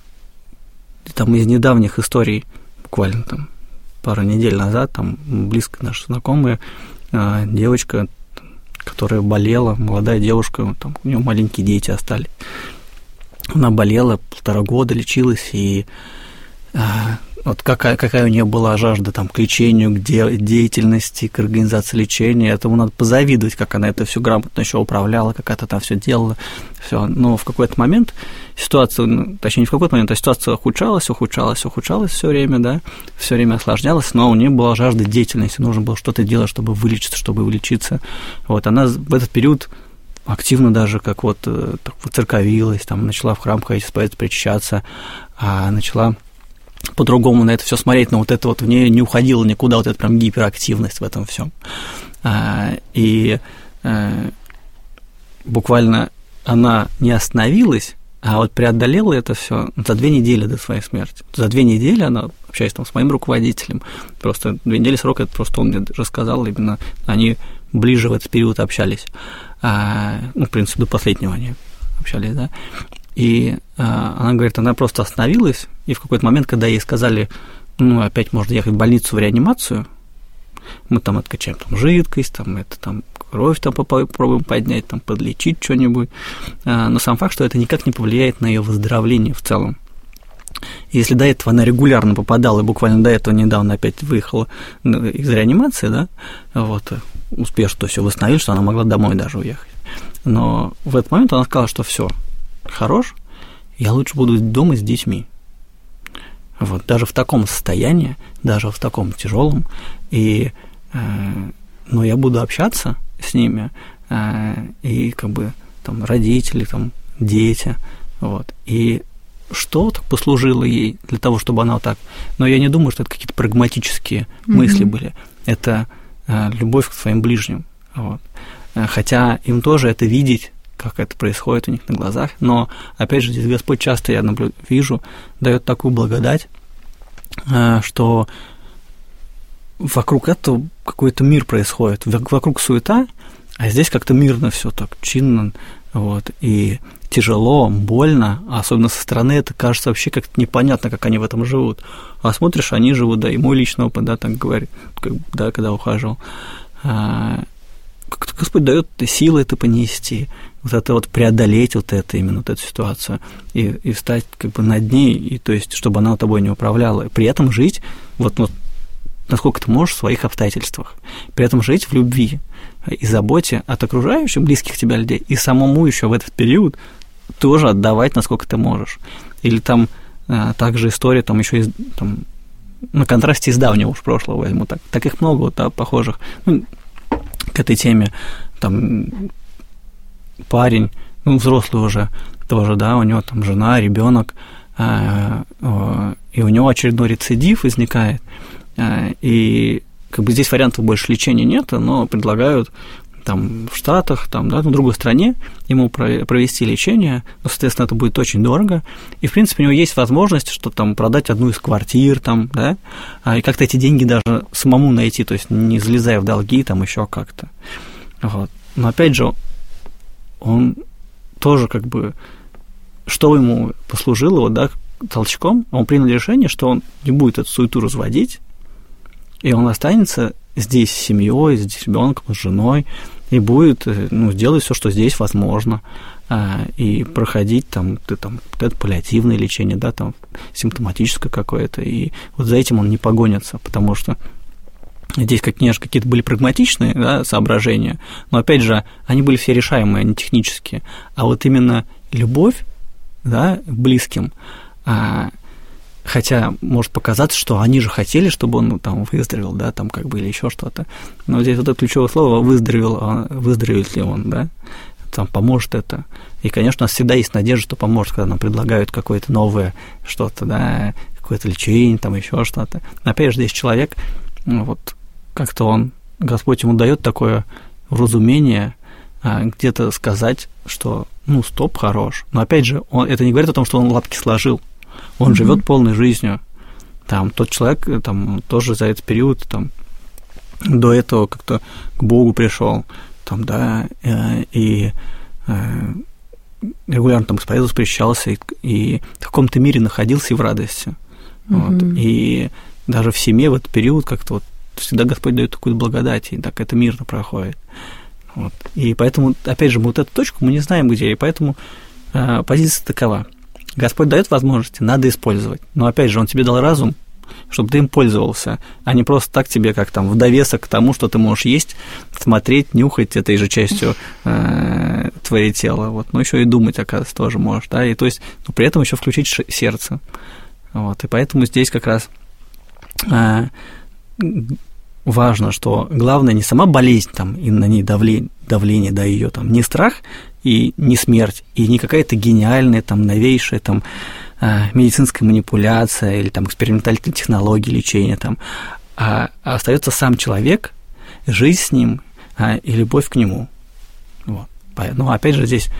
там из недавних историй, буквально там пару недель назад, там близко наши знакомые, а, девочка, которая болела, молодая девушка, там, у нее маленькие дети остались. Она болела полтора года, лечилась, и а, вот какая, какая у нее была жажда там, к лечению, к де- деятельности, к организации лечения, этому надо позавидовать, как она это все грамотно еще управляла, как это там все делала. Все. Но в какой-то момент ситуация, ну, точнее, не в какой-то момент, а ситуация ухудшалась, ухудшалась, ухудшалась все время, да, все время осложнялась, но у нее была жажда деятельности, нужно было что-то делать, чтобы вылечиться, чтобы вылечиться. Вот, она в этот период активно даже как вот так воцерковилась, там, начала в храм ходить, исповедоваться, причащаться, а начала по-другому на это все смотреть, но вот это вот в ней не уходило никуда, вот эта прям гиперактивность в этом всем. А, и а, буквально она не остановилась, а вот преодолела это все за две недели до своей смерти. За две недели она, общаясь там с моим руководителем, просто две недели срока, это просто он мне рассказал, именно они ближе в этот период общались. А, ну, в принципе, до последнего они общались, да. И а, она говорит, она просто остановилась, и в какой-то момент, когда ей сказали, ну, опять можно ехать в больницу в реанимацию, мы там откачаем там жидкость, там это там кровь там попробуем поднять, там подлечить что-нибудь, а, но сам факт, что это никак не повлияет на ее выздоровление в целом. Если до этого она регулярно попадала, и буквально до этого недавно опять выехала из реанимации, да, вот, успешно все восстановили, что она могла домой даже уехать. Но в этот момент она сказала, что все, хорош, я лучше буду дома с детьми. Вот, даже в таком состоянии, даже в таком тяжелом, и, э, ну, я буду общаться с ними, э, и как бы там родители, там дети, вот, и что так послужило ей для того, чтобы она вот так, но я не думаю, что это какие-то прагматические mm-hmm. мысли были, это э, любовь к своим ближним, вот, хотя им тоже это видеть, как это происходит у них на глазах, но, опять же, здесь Господь часто, я наблю... вижу, дает такую благодать, что вокруг этого какой-то мир происходит, вокруг суета, а здесь как-то мирно все так, чинно, вот, и тяжело, больно, а особенно со стороны это кажется вообще как-то непонятно, как они в этом живут, а смотришь, они живут, да, и мой личный опыт, да, так говорит, как, да, когда ухаживал, как-то Господь дает силы это понести, вот это вот преодолеть вот это, именно вот эту ситуацию, и, и встать как бы над ней, и, то есть, чтобы она тобой не управляла, и при этом жить вот, вот насколько ты можешь в своих обстоятельствах, при этом жить в любви и заботе от окружающих, близких тебя людей, и самому еще в этот период тоже отдавать, насколько ты можешь. Или там а, также история, там еще из, там, на контрасте из давнего уж прошлого возьму, так, так их много вот, да, похожих, ну, к этой теме, там, парень, ну, взрослый уже тоже, да, у него там жена, ребенок, а, а, и у него очередной рецидив возникает, а, и как бы здесь вариантов больше лечения нет, но предлагают там в Штатах, там, да, в другой стране ему провести лечение, но, соответственно, это будет очень дорого, и, в принципе, у него есть возможность, что там продать одну из квартир, там, да, и как-то эти деньги даже самому найти, то есть не залезая в долги, там, еще как-то, вот. Но, опять же, он тоже, как бы, что ему послужило, вот, да, толчком, он принял решение, что он не будет эту суету разводить, и он останется здесь с семьей, здесь с ребенком, с женой, и будет, ну, делать все, что здесь возможно, а, и проходить там, ты, там это паллиативное лечение, да, там симптоматическое какое-то, и вот за этим он не погонится, потому что здесь, конечно, какие-то были прагматичные, да, соображения, но, опять же, они были все решаемые, они технические, а вот именно любовь, да, к близким, а, хотя может показаться, что они же хотели, чтобы он, ну, там выздоровел, да, там как бы или еще что-то. Но здесь вот это ключевое слово выздоровел, а выздоровеет ли он, да, там поможет это. И, конечно, у нас всегда есть надежда, что поможет, когда нам предлагают какое-то новое что-то, да, какое-то лечение, там еще что-то. Но опять же, здесь человек, ну, вот как-то он, Господь ему дает такое вразумение, а, где-то сказать, что, ну, стоп, хорош. Но опять же, он, это не говорит о том, что он лапки сложил. Он mm-hmm. живет полной жизнью. Там тот человек там, тоже за этот период там, до этого как-то к Богу пришел, там, да, и регулярно там исповедовался, причащался, и, и в каком-то мире находился и в радости. Mm-hmm. Вот. И даже в семье в этот период как-то вот всегда Господь дает такую благодать, и так это мирно проходит. Вот. И поэтому, опять же, мы вот эту точку мы не знаем где, и поэтому э, позиция такова. Господь дает возможности, надо использовать. Но, опять же, Он тебе дал разум, чтобы ты им пользовался, а не просто так тебе, как там, в довесок к тому, что ты можешь есть, смотреть, нюхать этой же частью э, твоего тела. Вот. Но еще и думать, оказывается, тоже можешь. Да? И то есть, но при этом еще включить сердце. Вот. И поэтому здесь как раз э, важно, что главное не сама болезнь там, и на ней давление, давление, да, ее там, не страх, и не смерть, и не какая-то гениальная, там, новейшая там, медицинская манипуляция или там, экспериментальные технологии лечения, там, а, а остается сам человек, жизнь с ним а, и любовь к нему. Вот. Но, опять же, здесь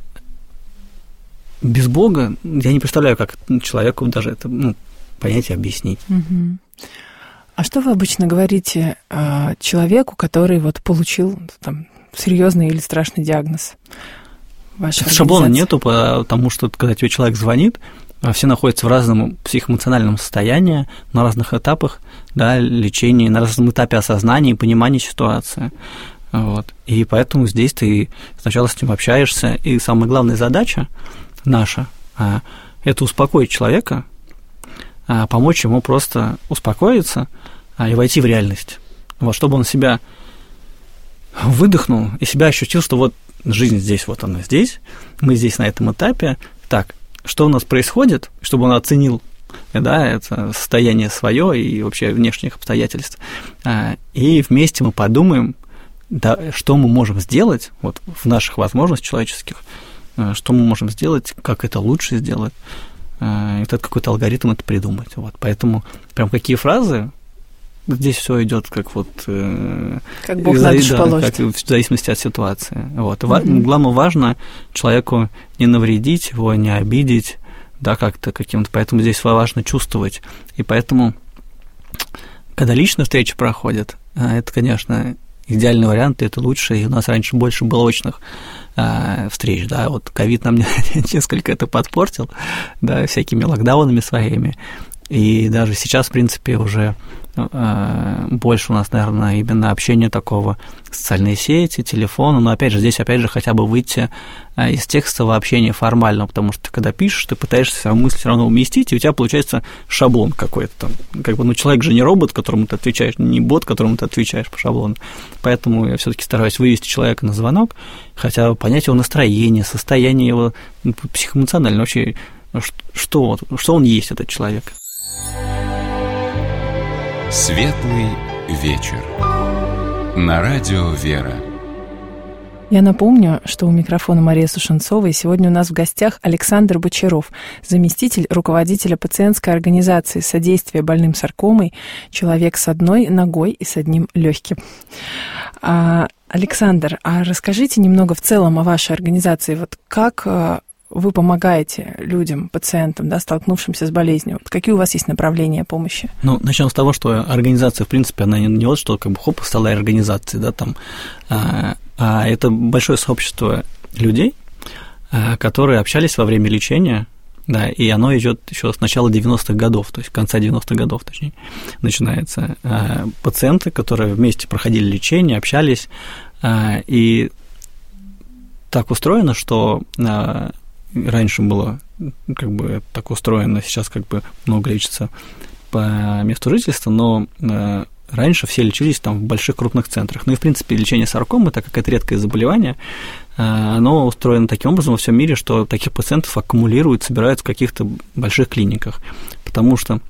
без Бога я не представляю, как человеку даже это, ну, понять и объяснить. Угу. А что вы обычно говорите а, человеку, который вот получил там серьезный или страшный диагноз? Шаблона нету, потому что когда тебе человек звонит, все находятся в разном психоэмоциональном состоянии, на разных этапах, да, лечения, на разном этапе осознания и понимания ситуации. Вот. И поэтому здесь ты сначала с ним общаешься, и самая главная задача наша – это успокоить человека, помочь ему просто успокоиться и войти в реальность, вот, чтобы он себя выдохнул и себя ощутил, что вот жизнь здесь, вот она здесь, мы здесь на этом этапе, так, что у нас происходит, чтобы он оценил, да, это состояние свое и вообще внешних обстоятельств, и вместе мы подумаем, да, что мы можем сделать, вот в наших возможностях человеческих, что мы можем сделать, как это лучше сделать, и вот этот какой-то алгоритм это придумать, вот, поэтому прям какие фразы, здесь все идет как вот... Как Бог на душу положит. Как в зависимости от ситуации. Вот. Mm-hmm. Главное, важно человеку не навредить его, не обидеть, да, как-то каким-то. Поэтому здесь важно чувствовать. И поэтому, когда личная встреча проходит, это, конечно, идеальный вариант, и это лучше. И у нас раньше больше было очных а, встреч, да. Вот ковид нам несколько это подпортил, да, всякими локдаунами своими. И даже сейчас, в принципе, уже больше у нас, наверное, именно общение такого, социальные сети, телефоны, но, опять же, здесь, опять же, хотя бы выйти из текстового общения формального, потому что ты, когда пишешь, ты пытаешься свою мысль все равно уместить, и у тебя получается шаблон какой-то там, как бы, ну, человек же не робот, которому ты отвечаешь, не бот, которому ты отвечаешь по шаблону, поэтому я все-таки стараюсь вывести человека на звонок, хотя бы понять его настроение, состояние его психоэмоциональное, вообще, что, что он есть, этот человек. Светлый вечер. На радио «Вера». Я напомню, что у микрофона Мария Сушенцова, и сегодня у нас в гостях Александр Бочаров, заместитель руководителя пациентской организации содействия больным саркомой, человек с одной ногой и с одним легким. А, Александр, а расскажите немного в целом о вашей организации. Вот как вы помогаете людям, пациентам, да, столкнувшимся с болезнью? Вот какие у вас есть направления помощи? Ну, начнем с того, что организация, в принципе, она не, не вот что, как бы, хоп, стала организацией, да, там, а, а это большое сообщество людей, а, которые общались во время лечения, да, и оно идет еще с начала девяностых годов, то есть конца девяностых годов, точнее, начинается. А, пациенты, которые вместе проходили лечение, общались, а, и так устроено, что а, раньше было как бы так устроено, сейчас как бы много лечится по месту жительства, но э, раньше все лечились там в больших крупных центрах. Ну и, в принципе, лечение саркомы, так как это редкое заболевание, э, оно устроено таким образом во всем мире, что таких пациентов аккумулируют, собирают в каких-то больших клиниках, потому что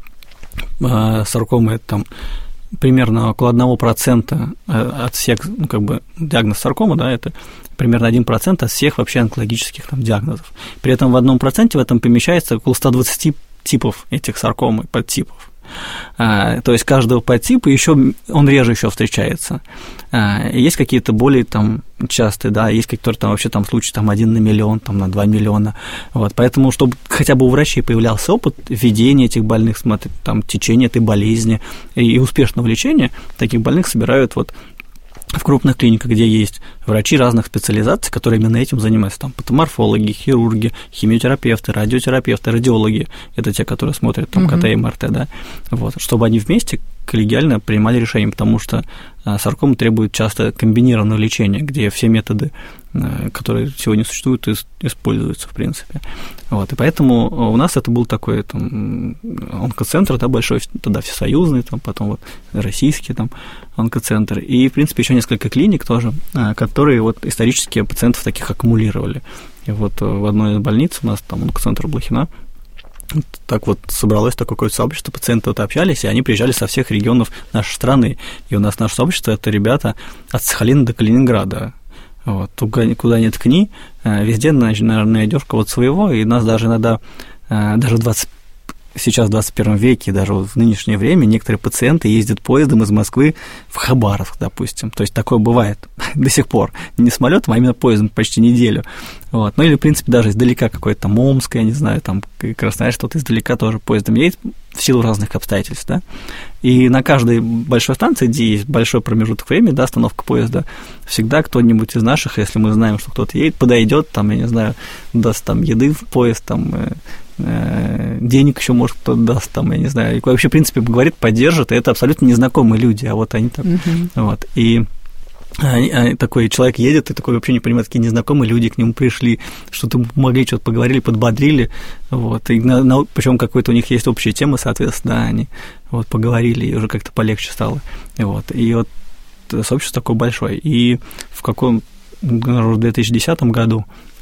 э, саркомы там примерно около одного процента от всех, ну, как бы, диагноз саркома, да, это примерно один процент от всех вообще онкологических там диагнозов. При этом в одном проценте в этом помещается около ста двадцати типов этих сарком и подтипов. А, то есть каждого подтипа еще он реже еще встречается. А, есть какие-то более там частые, да, есть которые там вообще там случаи там один на миллион, там на два миллиона. Вот, поэтому, чтобы хотя бы у врачей появлялся опыт ведения этих больных, смотри, там, течения этой болезни и успешного лечения, таких больных собирают вот в крупных клиниках, где есть врачи разных специализаций, которые именно этим занимаются, там патоморфологи, хирурги, химиотерапевты, радиотерапевты, радиологи, это те, которые смотрят там КТ и МРТ, да, вот, чтобы они вместе коллегиально принимали решения, потому что саркома требует часто комбинированного лечения, где все методы, которые сегодня существуют, используются, в принципе. Вот, и поэтому у нас это был такой там, онкоцентр, да, большой, тогда всесоюзный, там, потом вот российский там, онкоцентр, и, в принципе, еще несколько клиник тоже, которые вот исторически пациентов таких аккумулировали. И вот в одной из больниц у нас там онкоцентр Блохина, так вот собралось такое какое-то сообщество, пациенты вот общались, и они приезжали со всех регионов нашей страны. И у нас наше сообщество – это ребята от Сахалина до Калининграда. Вот. Куда ни ткни, везде, наверное, найдешь кого-то своего, и нас даже иногда, даже в двадцать сейчас в двадцать первом веке, даже в нынешнее время, некоторые пациенты ездят поездом из Москвы в Хабаровск, допустим. То есть такое бывает до сих пор. Не самолетом, а именно поездом почти неделю. Вот. Ну или, в принципе, даже издалека какой-то там Омск, я не знаю, там Красноярск, что-то издалека тоже поездом едет в силу разных обстоятельств, да. И на каждой большой станции, где есть большой промежуток времени, да, остановка поезда, всегда кто-нибудь из наших, если мы знаем, что кто-то едет, подойдет, там, я не знаю, даст там еды в поезд, там, денег еще, может, кто-то даст, там, я не знаю, и вообще, в принципе, говорит, поддержит, и это абсолютно незнакомые люди, а вот они так, uh-huh. вот, и такой человек едет, и такой вообще не понимает, какие незнакомые люди к нему пришли, что-то помогли, что-то поговорили, подбодрили, вот, и на, на, причем какой-то у них есть общая тема, соответственно, да, они вот поговорили, и уже как-то полегче стало, и вот, и вот сообщество такое большое, и в каком, в две тысячи десятом году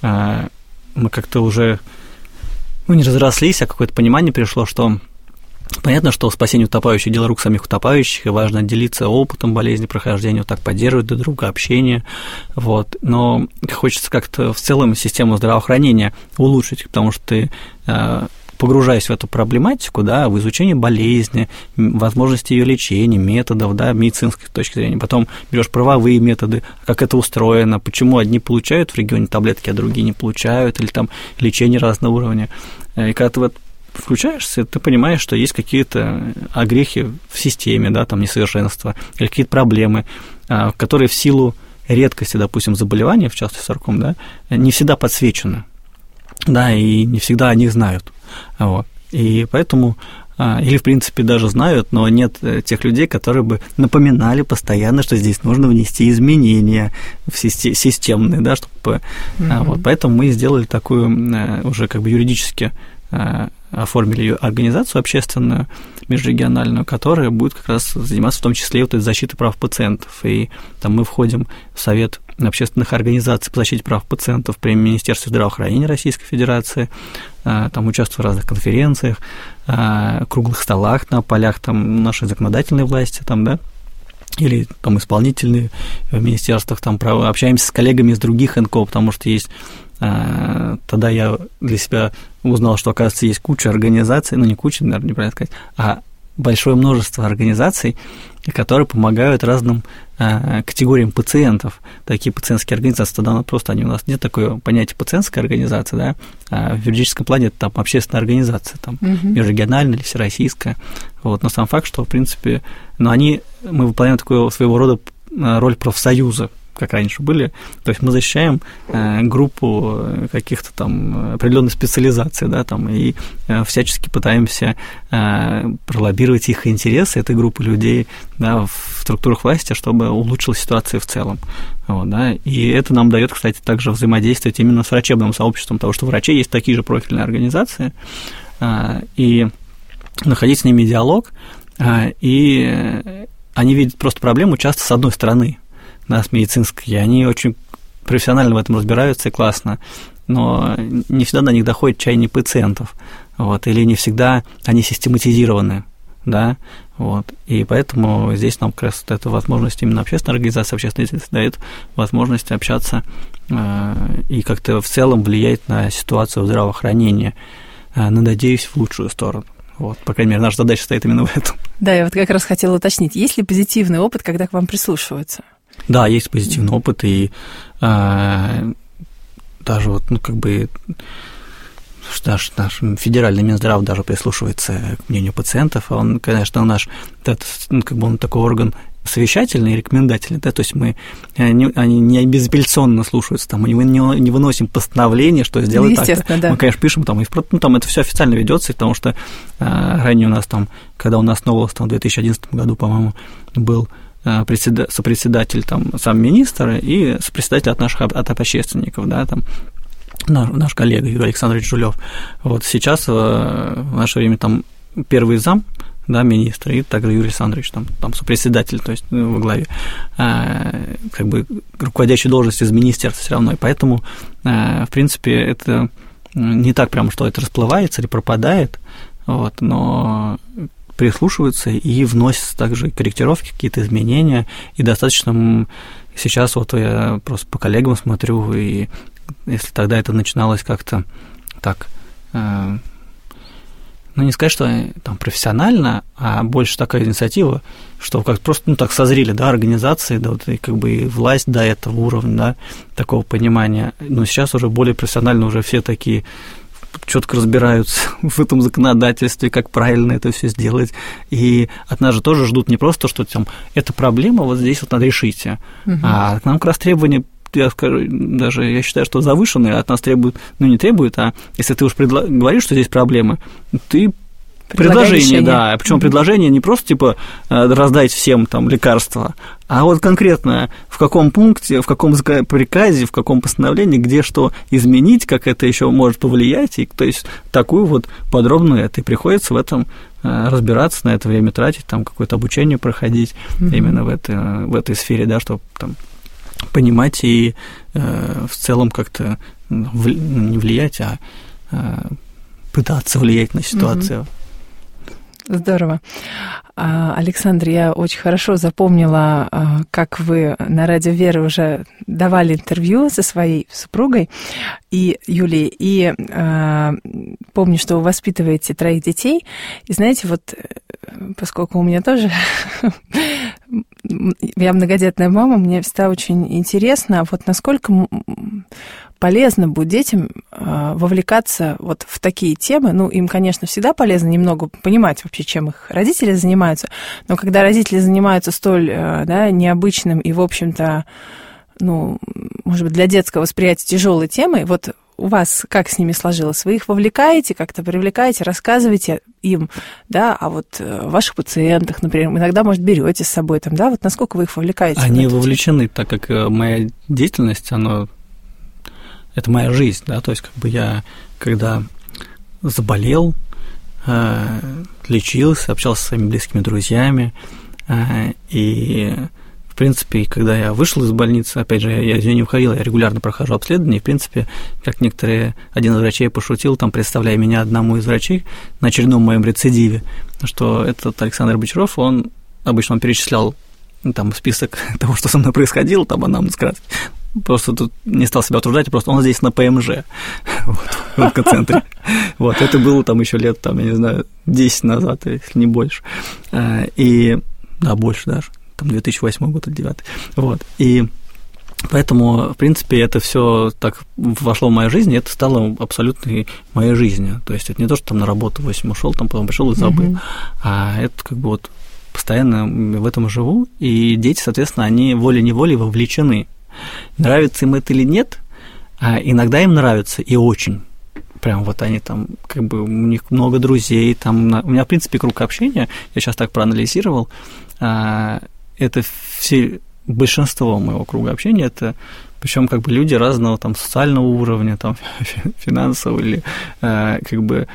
мы как-то уже ну, не разрослись, а какое-то понимание пришло, что понятно, что спасение утопающих – дело рук самих утопающих, и важно делиться опытом болезни, прохождения, вот так поддерживать друг друга, общение, вот, но хочется как-то в целом систему здравоохранения улучшить, потому что ты, погружаясь в эту проблематику, да, в изучение болезни, возможности ее лечения, методов, да, медицинской точки зрения, потом берешь правовые методы, как это устроено, почему одни получают в регионе таблетки, а другие не получают, или там лечение разного уровня, и когда ты вот включаешься, ты понимаешь, что есть какие-то огрехи в системе, да, там несовершенства, или какие-то проблемы, которые в силу редкости, допустим, заболевания, в частности сарком, да, не всегда подсвечены, да, и не всегда о них знают, вот. И поэтому или, в принципе, даже знают, но нет тех людей, которые бы напоминали постоянно, что здесь нужно внести изменения в системные, да, чтобы... Mm-hmm. Вот, поэтому мы сделали такую уже как бы юридически оформили ее организацию общественную, межрегиональную, которая будет как раз заниматься в том числе вот этой защитой прав пациентов. И там мы входим в Совет общественных организаций по защите прав пациентов при Министерстве здравоохранения Российской Федерации, там участвуем в разных конференциях, круглых столах на полях там нашей законодательной власти, там, да, или там исполнительные в министерствах, там общаемся с коллегами из других эн ка о, потому что есть... Тогда я для себя узнал, что, оказывается, есть куча организаций, ну, не куча, наверное, неправильно сказать, а большое множество организаций, которые помогают разным категориям пациентов. Такие пациентские организации, тогда просто они у нас нет такого понятия пациентская организация, да, а в юридическом плане это там общественная организация, там, угу. межрегиональная или всероссийская. Вот. Но сам факт, что, в принципе, ну, они, мы выполняем такую своего рода роль профсоюза, как раньше были, то есть мы защищаем э, группу каких-то там определенной специализаций, да, там, и э, всячески пытаемся э, пролоббировать их интересы, этой группы людей, да, в структурах власти, чтобы улучшилась ситуация в целом. Вот, да, и это нам дает, кстати, также взаимодействовать именно с врачебным сообществом, потому что у врачей есть такие же профильные организации, э, и находить с ними диалог, э, и они видят просто проблему часто с одной стороны, да, с медицинской, и они очень профессионально в этом разбираются и классно, но не всегда до них доходит чаяние пациентов, вот, или не всегда они систематизированы, да, вот, и поэтому здесь нам как раз вот эта возможность именно общественной организации, общественной деятельности дает возможность общаться э, и как-то в целом влиять на ситуацию в здравоохранении, э, но, надеюсь, в лучшую сторону. Вот, по крайней мере, наша задача стоит именно в этом. Да, я вот как раз хотела уточнить, есть ли позитивный опыт, когда к вам прислушиваются? Да, есть позитивный опыт, и э, даже вот, ну, как бы, наш, наш федеральный Минздрав даже прислушивается к мнению пациентов, а он, конечно, наш, это, ну, как бы он такой орган совещательный и рекомендательный, да, то есть мы, они, они не безапелляционно слушаются, там, мы не, не выносим постановление, что сделать так. Да. Мы, конечно, пишем, там, и, ну, там это все официально ведется, потому что э, ранее у нас там, когда он основывался там, в две тысячи одиннадцатом году, по-моему, был сопредседатель, там, сам министр и сопредседатель от наших от общественников, да, там, наш, наш коллега Юрий Александрович Жулёв. Вот сейчас в наше время там первый зам, да, министра, и также Юрий Александрович, там, там сопредседатель, то есть во главе, э, как бы руководящей должности из министерства все равно, и поэтому, э, в принципе, это не так прямо, что это расплывается или пропадает, вот, но прислушиваются и вносятся также корректировки, какие-то изменения, и достаточно сейчас вот я просто по коллегам смотрю, и если тогда это начиналось как-то так, э, ну, не сказать, что там профессионально, а больше такая инициатива, что как просто, ну, так созрели, да, организации, да, вот, и как бы и власть до этого уровня, да, такого понимания, но сейчас уже более профессионально уже все такие четко разбираются в этом законодательстве, как правильно это все сделать, и от нас же тоже ждут не просто, что там, эта проблема, вот здесь вот надо решить, угу. а к нам как раз требования, я скажу, даже я считаю, что завышенные, от нас требуют, ну, не требуют, а если ты уж предла- говоришь, что здесь проблема, ты предложение, решение. Да, причем mm-hmm. предложение не просто типа раздать всем там лекарства, а вот конкретно в каком пункте, в каком приказе, в каком постановлении, где что изменить, как это еще может повлиять, и то есть такую вот подробную это, и приходится в этом разбираться, на это время тратить, там какое-то обучение проходить mm-hmm. именно в этой, в этой сфере, да, чтобы там понимать и э, в целом как-то в, не влиять, а э, пытаться влиять на ситуацию. Mm-hmm. Здорово. Александр, я очень хорошо запомнила, как вы на Радио Вера уже давали интервью со своей супругой и Юлией, и помню, что вы воспитываете троих детей. И знаете, вот поскольку у меня тоже я многодетная мама, мне всегда очень интересно, вот насколько полезно будет детям вовлекаться вот в такие темы. Ну, им, конечно, всегда полезно немного понимать вообще, чем их родители занимаются, но когда родители занимаются столь, да, необычным и, в общем-то, ну, может быть, для детского восприятия тяжелой темой, вот у вас как с ними сложилось? Вы их вовлекаете, как-то привлекаете, рассказываете им, да, а вот о ваших пациентах, например, иногда, может, берете с собой там, да, вот насколько вы их вовлекаете? Они вовлечены, так как моя деятельность, она, это моя жизнь, да, то есть как бы я, когда заболел, лечился, общался со своими близкими друзьями, и в принципе, когда я вышел из больницы, опять же, я из нее не уходил, я регулярно прохожу обследование, и, в принципе, как некоторые, один из врачей пошутил, там, представляя меня одному из врачей на очередном моем рецидиве, что этот Александр Бочаров, он обычно он перечислял там список того, что со мной происходило, там анамнез краткий, просто тут не стал себя утруждать, просто он здесь на ПМЖ, вот, в онкоцентре. Вот, это было там еще лет, там, я не знаю, десять назад, если не больше. И, да, больше даже. Там две тысячи восьмой год или две тысячи девятый. Вот, и поэтому, в принципе, это все так вошло в мою жизнь, и это стало абсолютной моей жизнью. То есть это не то, что там на работу в восемь ушел, там потом пришел и забыл, mm-hmm. а это как бы вот постоянно в этом живу, и дети, соответственно, они волей-неволей вовлечены. Нравится им это или нет, а иногда им нравится, и очень. Прям вот они там, как бы у них много друзей, там, у меня, в принципе, круг общения, я сейчас так проанализировал, это все, большинство моего круга общения, это причем как бы люди разного там социального уровня, там, финансового или как бы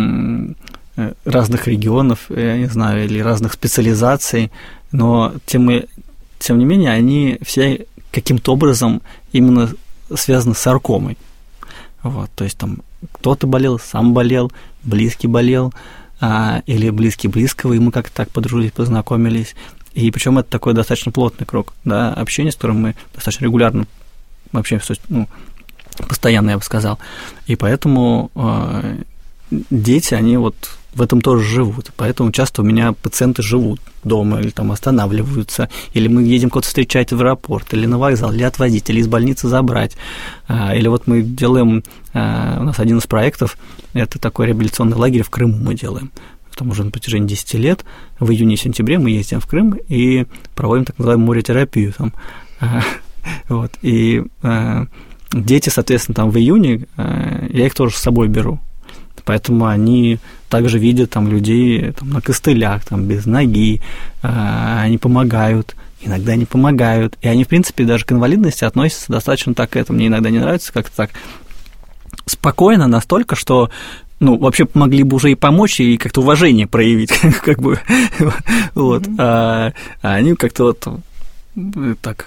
разных регионов, я не знаю, или разных специализаций, но тем, и, тем не менее они все каким-то образом именно связаны с саркомой. Вот, то есть там кто-то болел, сам болел, близкий болел, а, или близкий близкого, и мы как-то так подружились, познакомились. И причем это такой достаточно плотный круг, да, общения, с которым мы достаточно регулярно общаемся, ну, постоянно, я бы сказал. И поэтому э, дети, они вот в этом тоже живут. Поэтому часто у меня пациенты живут дома, или там останавливаются, или мы едем кого-то встречать в аэропорт, или на вокзал, или отвозить, или из больницы забрать. Или вот мы делаем, у нас один из проектов, это такой реабилитационный лагерь в Крыму мы делаем. Там уже на протяжении десяти лет, в июне и сентябре мы ездим в Крым и проводим так называемую моретерапию там. Вот. И дети, соответственно, там в июне, я их тоже с собой беру. Поэтому они также видят там людей там, на костылях, там, без ноги, э, они помогают, иногда не помогают. И они, в принципе, даже к инвалидности относятся достаточно так к этому. Мне иногда не нравится как-то так спокойно настолько, что ну, вообще могли бы уже и помочь, и как-то уважение проявить, как бы, вот. А они как-то вот так...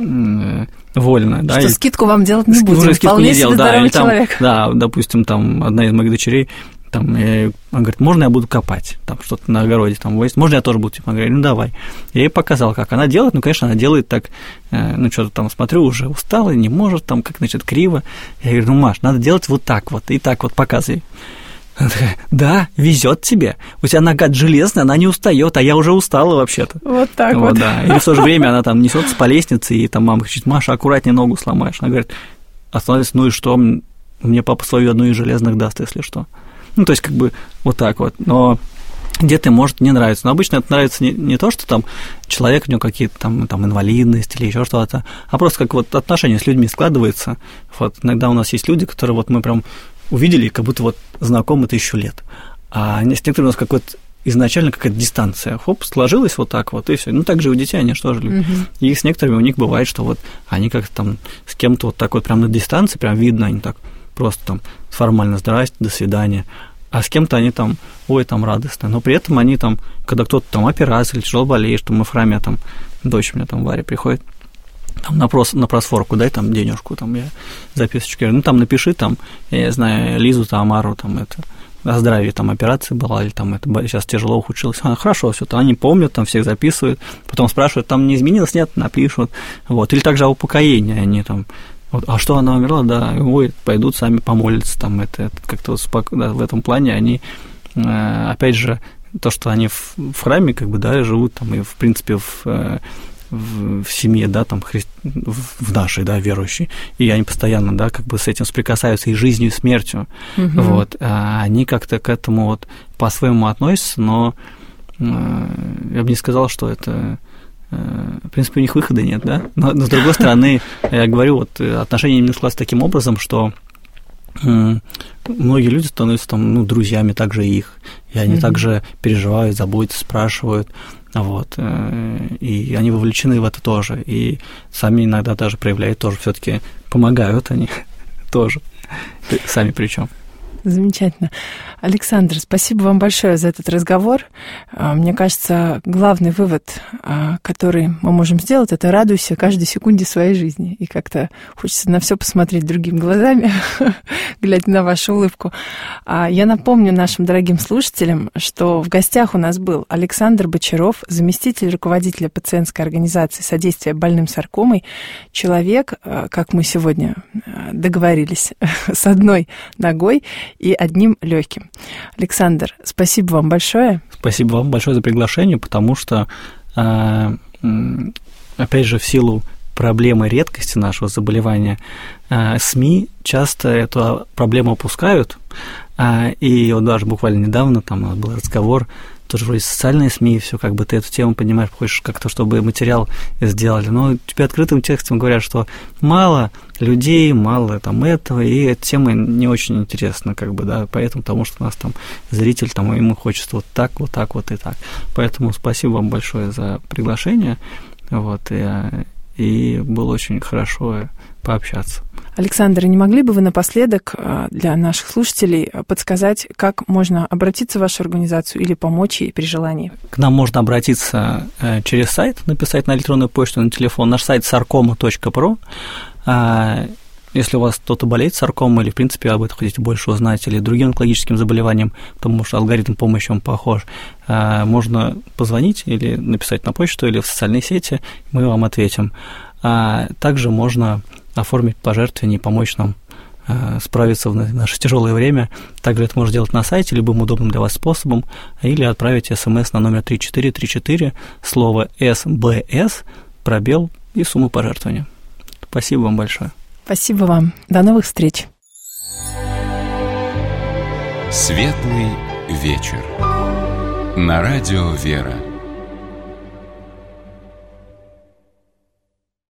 вольно, что да. Что скидку вам делать не будем, уже скидку не делать, да, или там, человек. Да, допустим, там одна из моих дочерей, там, я, она говорит, можно я буду копать, там что-то на огороде, там, можно я тоже буду, типа, она говорит, ну, давай. Я ей показал, как она делает, ну, конечно, она делает так, ну, что-то там, смотрю, уже устала, не может, там, как, значит, криво. Я говорю, ну, Маш, надо делать вот так вот, и так вот показывай. Она такая, да, везет тебе. У тебя нога железная, она не устает, а я уже устала вообще-то. Вот так вот. вот. Да. И в то же время она там несется по лестнице, и там мама кричит, Маша, аккуратнее ногу сломаешь. Она говорит, остановись, ну и что, мне папа свою одну из железных даст, если что. Ну, то есть, как бы вот так вот. Но где-то может не нравится. Но обычно это нравится не, не то, что там человек, у него какие-то там, там инвалидности или еще что-то, а просто как вот отношения с людьми складывается. Вот иногда у нас есть люди, которые вот мы прям увидели, как будто вот знакомы тысячу лет. А с некоторыми у нас какой-то изначально какая-то дистанция. Хоп, сложилась вот так вот, и все. Ну, так же и у детей, они что же любят. Uh-huh. И с некоторыми у них бывает, что вот они как-то там с кем-то вот так вот прям на дистанции, прям видно, они так просто там формально здрасте, до свидания. А с кем-то они там, ой, там радостно. Но при этом они там, когда кто-то там операция или тяжело болеет, что мы в храме, там, дочь у меня там Варя приходит, там на, прос, на просфорку дай там денежку, там я записочку, говорю, ну там напиши там, я не знаю, Лизу, Тамару, там это, о здравии, там операция была, или там это сейчас тяжело ухудшилось. А, хорошо, все, то они помнят, там всех записывают, потом спрашивают, там не изменилось, нет, напишут, вот, или также о упокоении, они там, вот, а что она умерла, да, ой, пойдут сами помолятся, там это, это как-то вот спок... да, в этом плане они, э, опять же, то, что они в, в храме, как бы, да, живут там и, в принципе, в... Э, в семье, да, там, хри... в нашей, да, верующей, и они постоянно, да, как бы с этим соприкасаются и жизнью, и смертью, угу. Вот, а они как-то к этому вот по-своему относятся, но э, я бы не сказал, что это, э, в принципе, у них выхода нет, да, но, но с другой стороны, я говорю, вот, отношения не складываются таким образом, что многие люди становятся там, ну, друзьями также их, и они mm-hmm. также переживают, заботятся, спрашивают, вот, и они вовлечены в это тоже, и сами иногда даже проявляют, тоже все-таки помогают они тоже, сами причем. Замечательно. Александр, спасибо вам большое за этот разговор. Мне кажется, главный вывод, который мы можем сделать, это радуйся каждой секунде своей жизни. И как-то хочется на все посмотреть другими глазами, глядя на вашу улыбку. Я напомню нашим дорогим слушателям, что в гостях у нас был Александр Бочаров, заместитель руководителя пациентской организации содействия больным саркомой, человек, как мы сегодня договорились, с одной ногой и одним легким. Александр, спасибо вам большое. Спасибо вам большое за приглашение, потому что, опять же, в силу проблемы редкости нашего заболевания, СМИ часто эту проблему опускают, и вот даже буквально недавно там у нас был разговор, тоже вроде социальные СМИ, все как бы ты эту тему понимаешь, хочешь как-то, чтобы материал сделали, но тебе открытым текстом говорят, что мало людей, мало там этого, и эта тема не очень интересна, как бы, да, поэтому, потому что у нас там зритель, там, ему хочется вот так, вот так, вот и так. Поэтому спасибо вам большое за приглашение, вот, и, и было очень хорошо пообщаться. Александр, не могли бы вы напоследок для наших слушателей подсказать, как можно обратиться в вашу организацию или помочь ей при желании? К нам можно обратиться через сайт, написать на электронную почту, на телефон. Наш сайт саркома точка про. Если у вас кто-то болеет саркомой или, в принципе, об этом хотите больше узнать, или другим онкологическим заболеванием, потому что алгоритм помощи вам похож, можно позвонить или написать на почту, или в социальные сети, мы вам ответим. Также можно оформить пожертвование и помочь нам э, справиться в наше тяжелое время. Также это можно сделать на сайте любым удобным для вас способом или отправить смс на номер три четыре три четыре, слово СБС, пробел и сумму пожертвования. Спасибо вам большое. Спасибо вам. До новых встреч. Светлый вечер. На радио «Вера».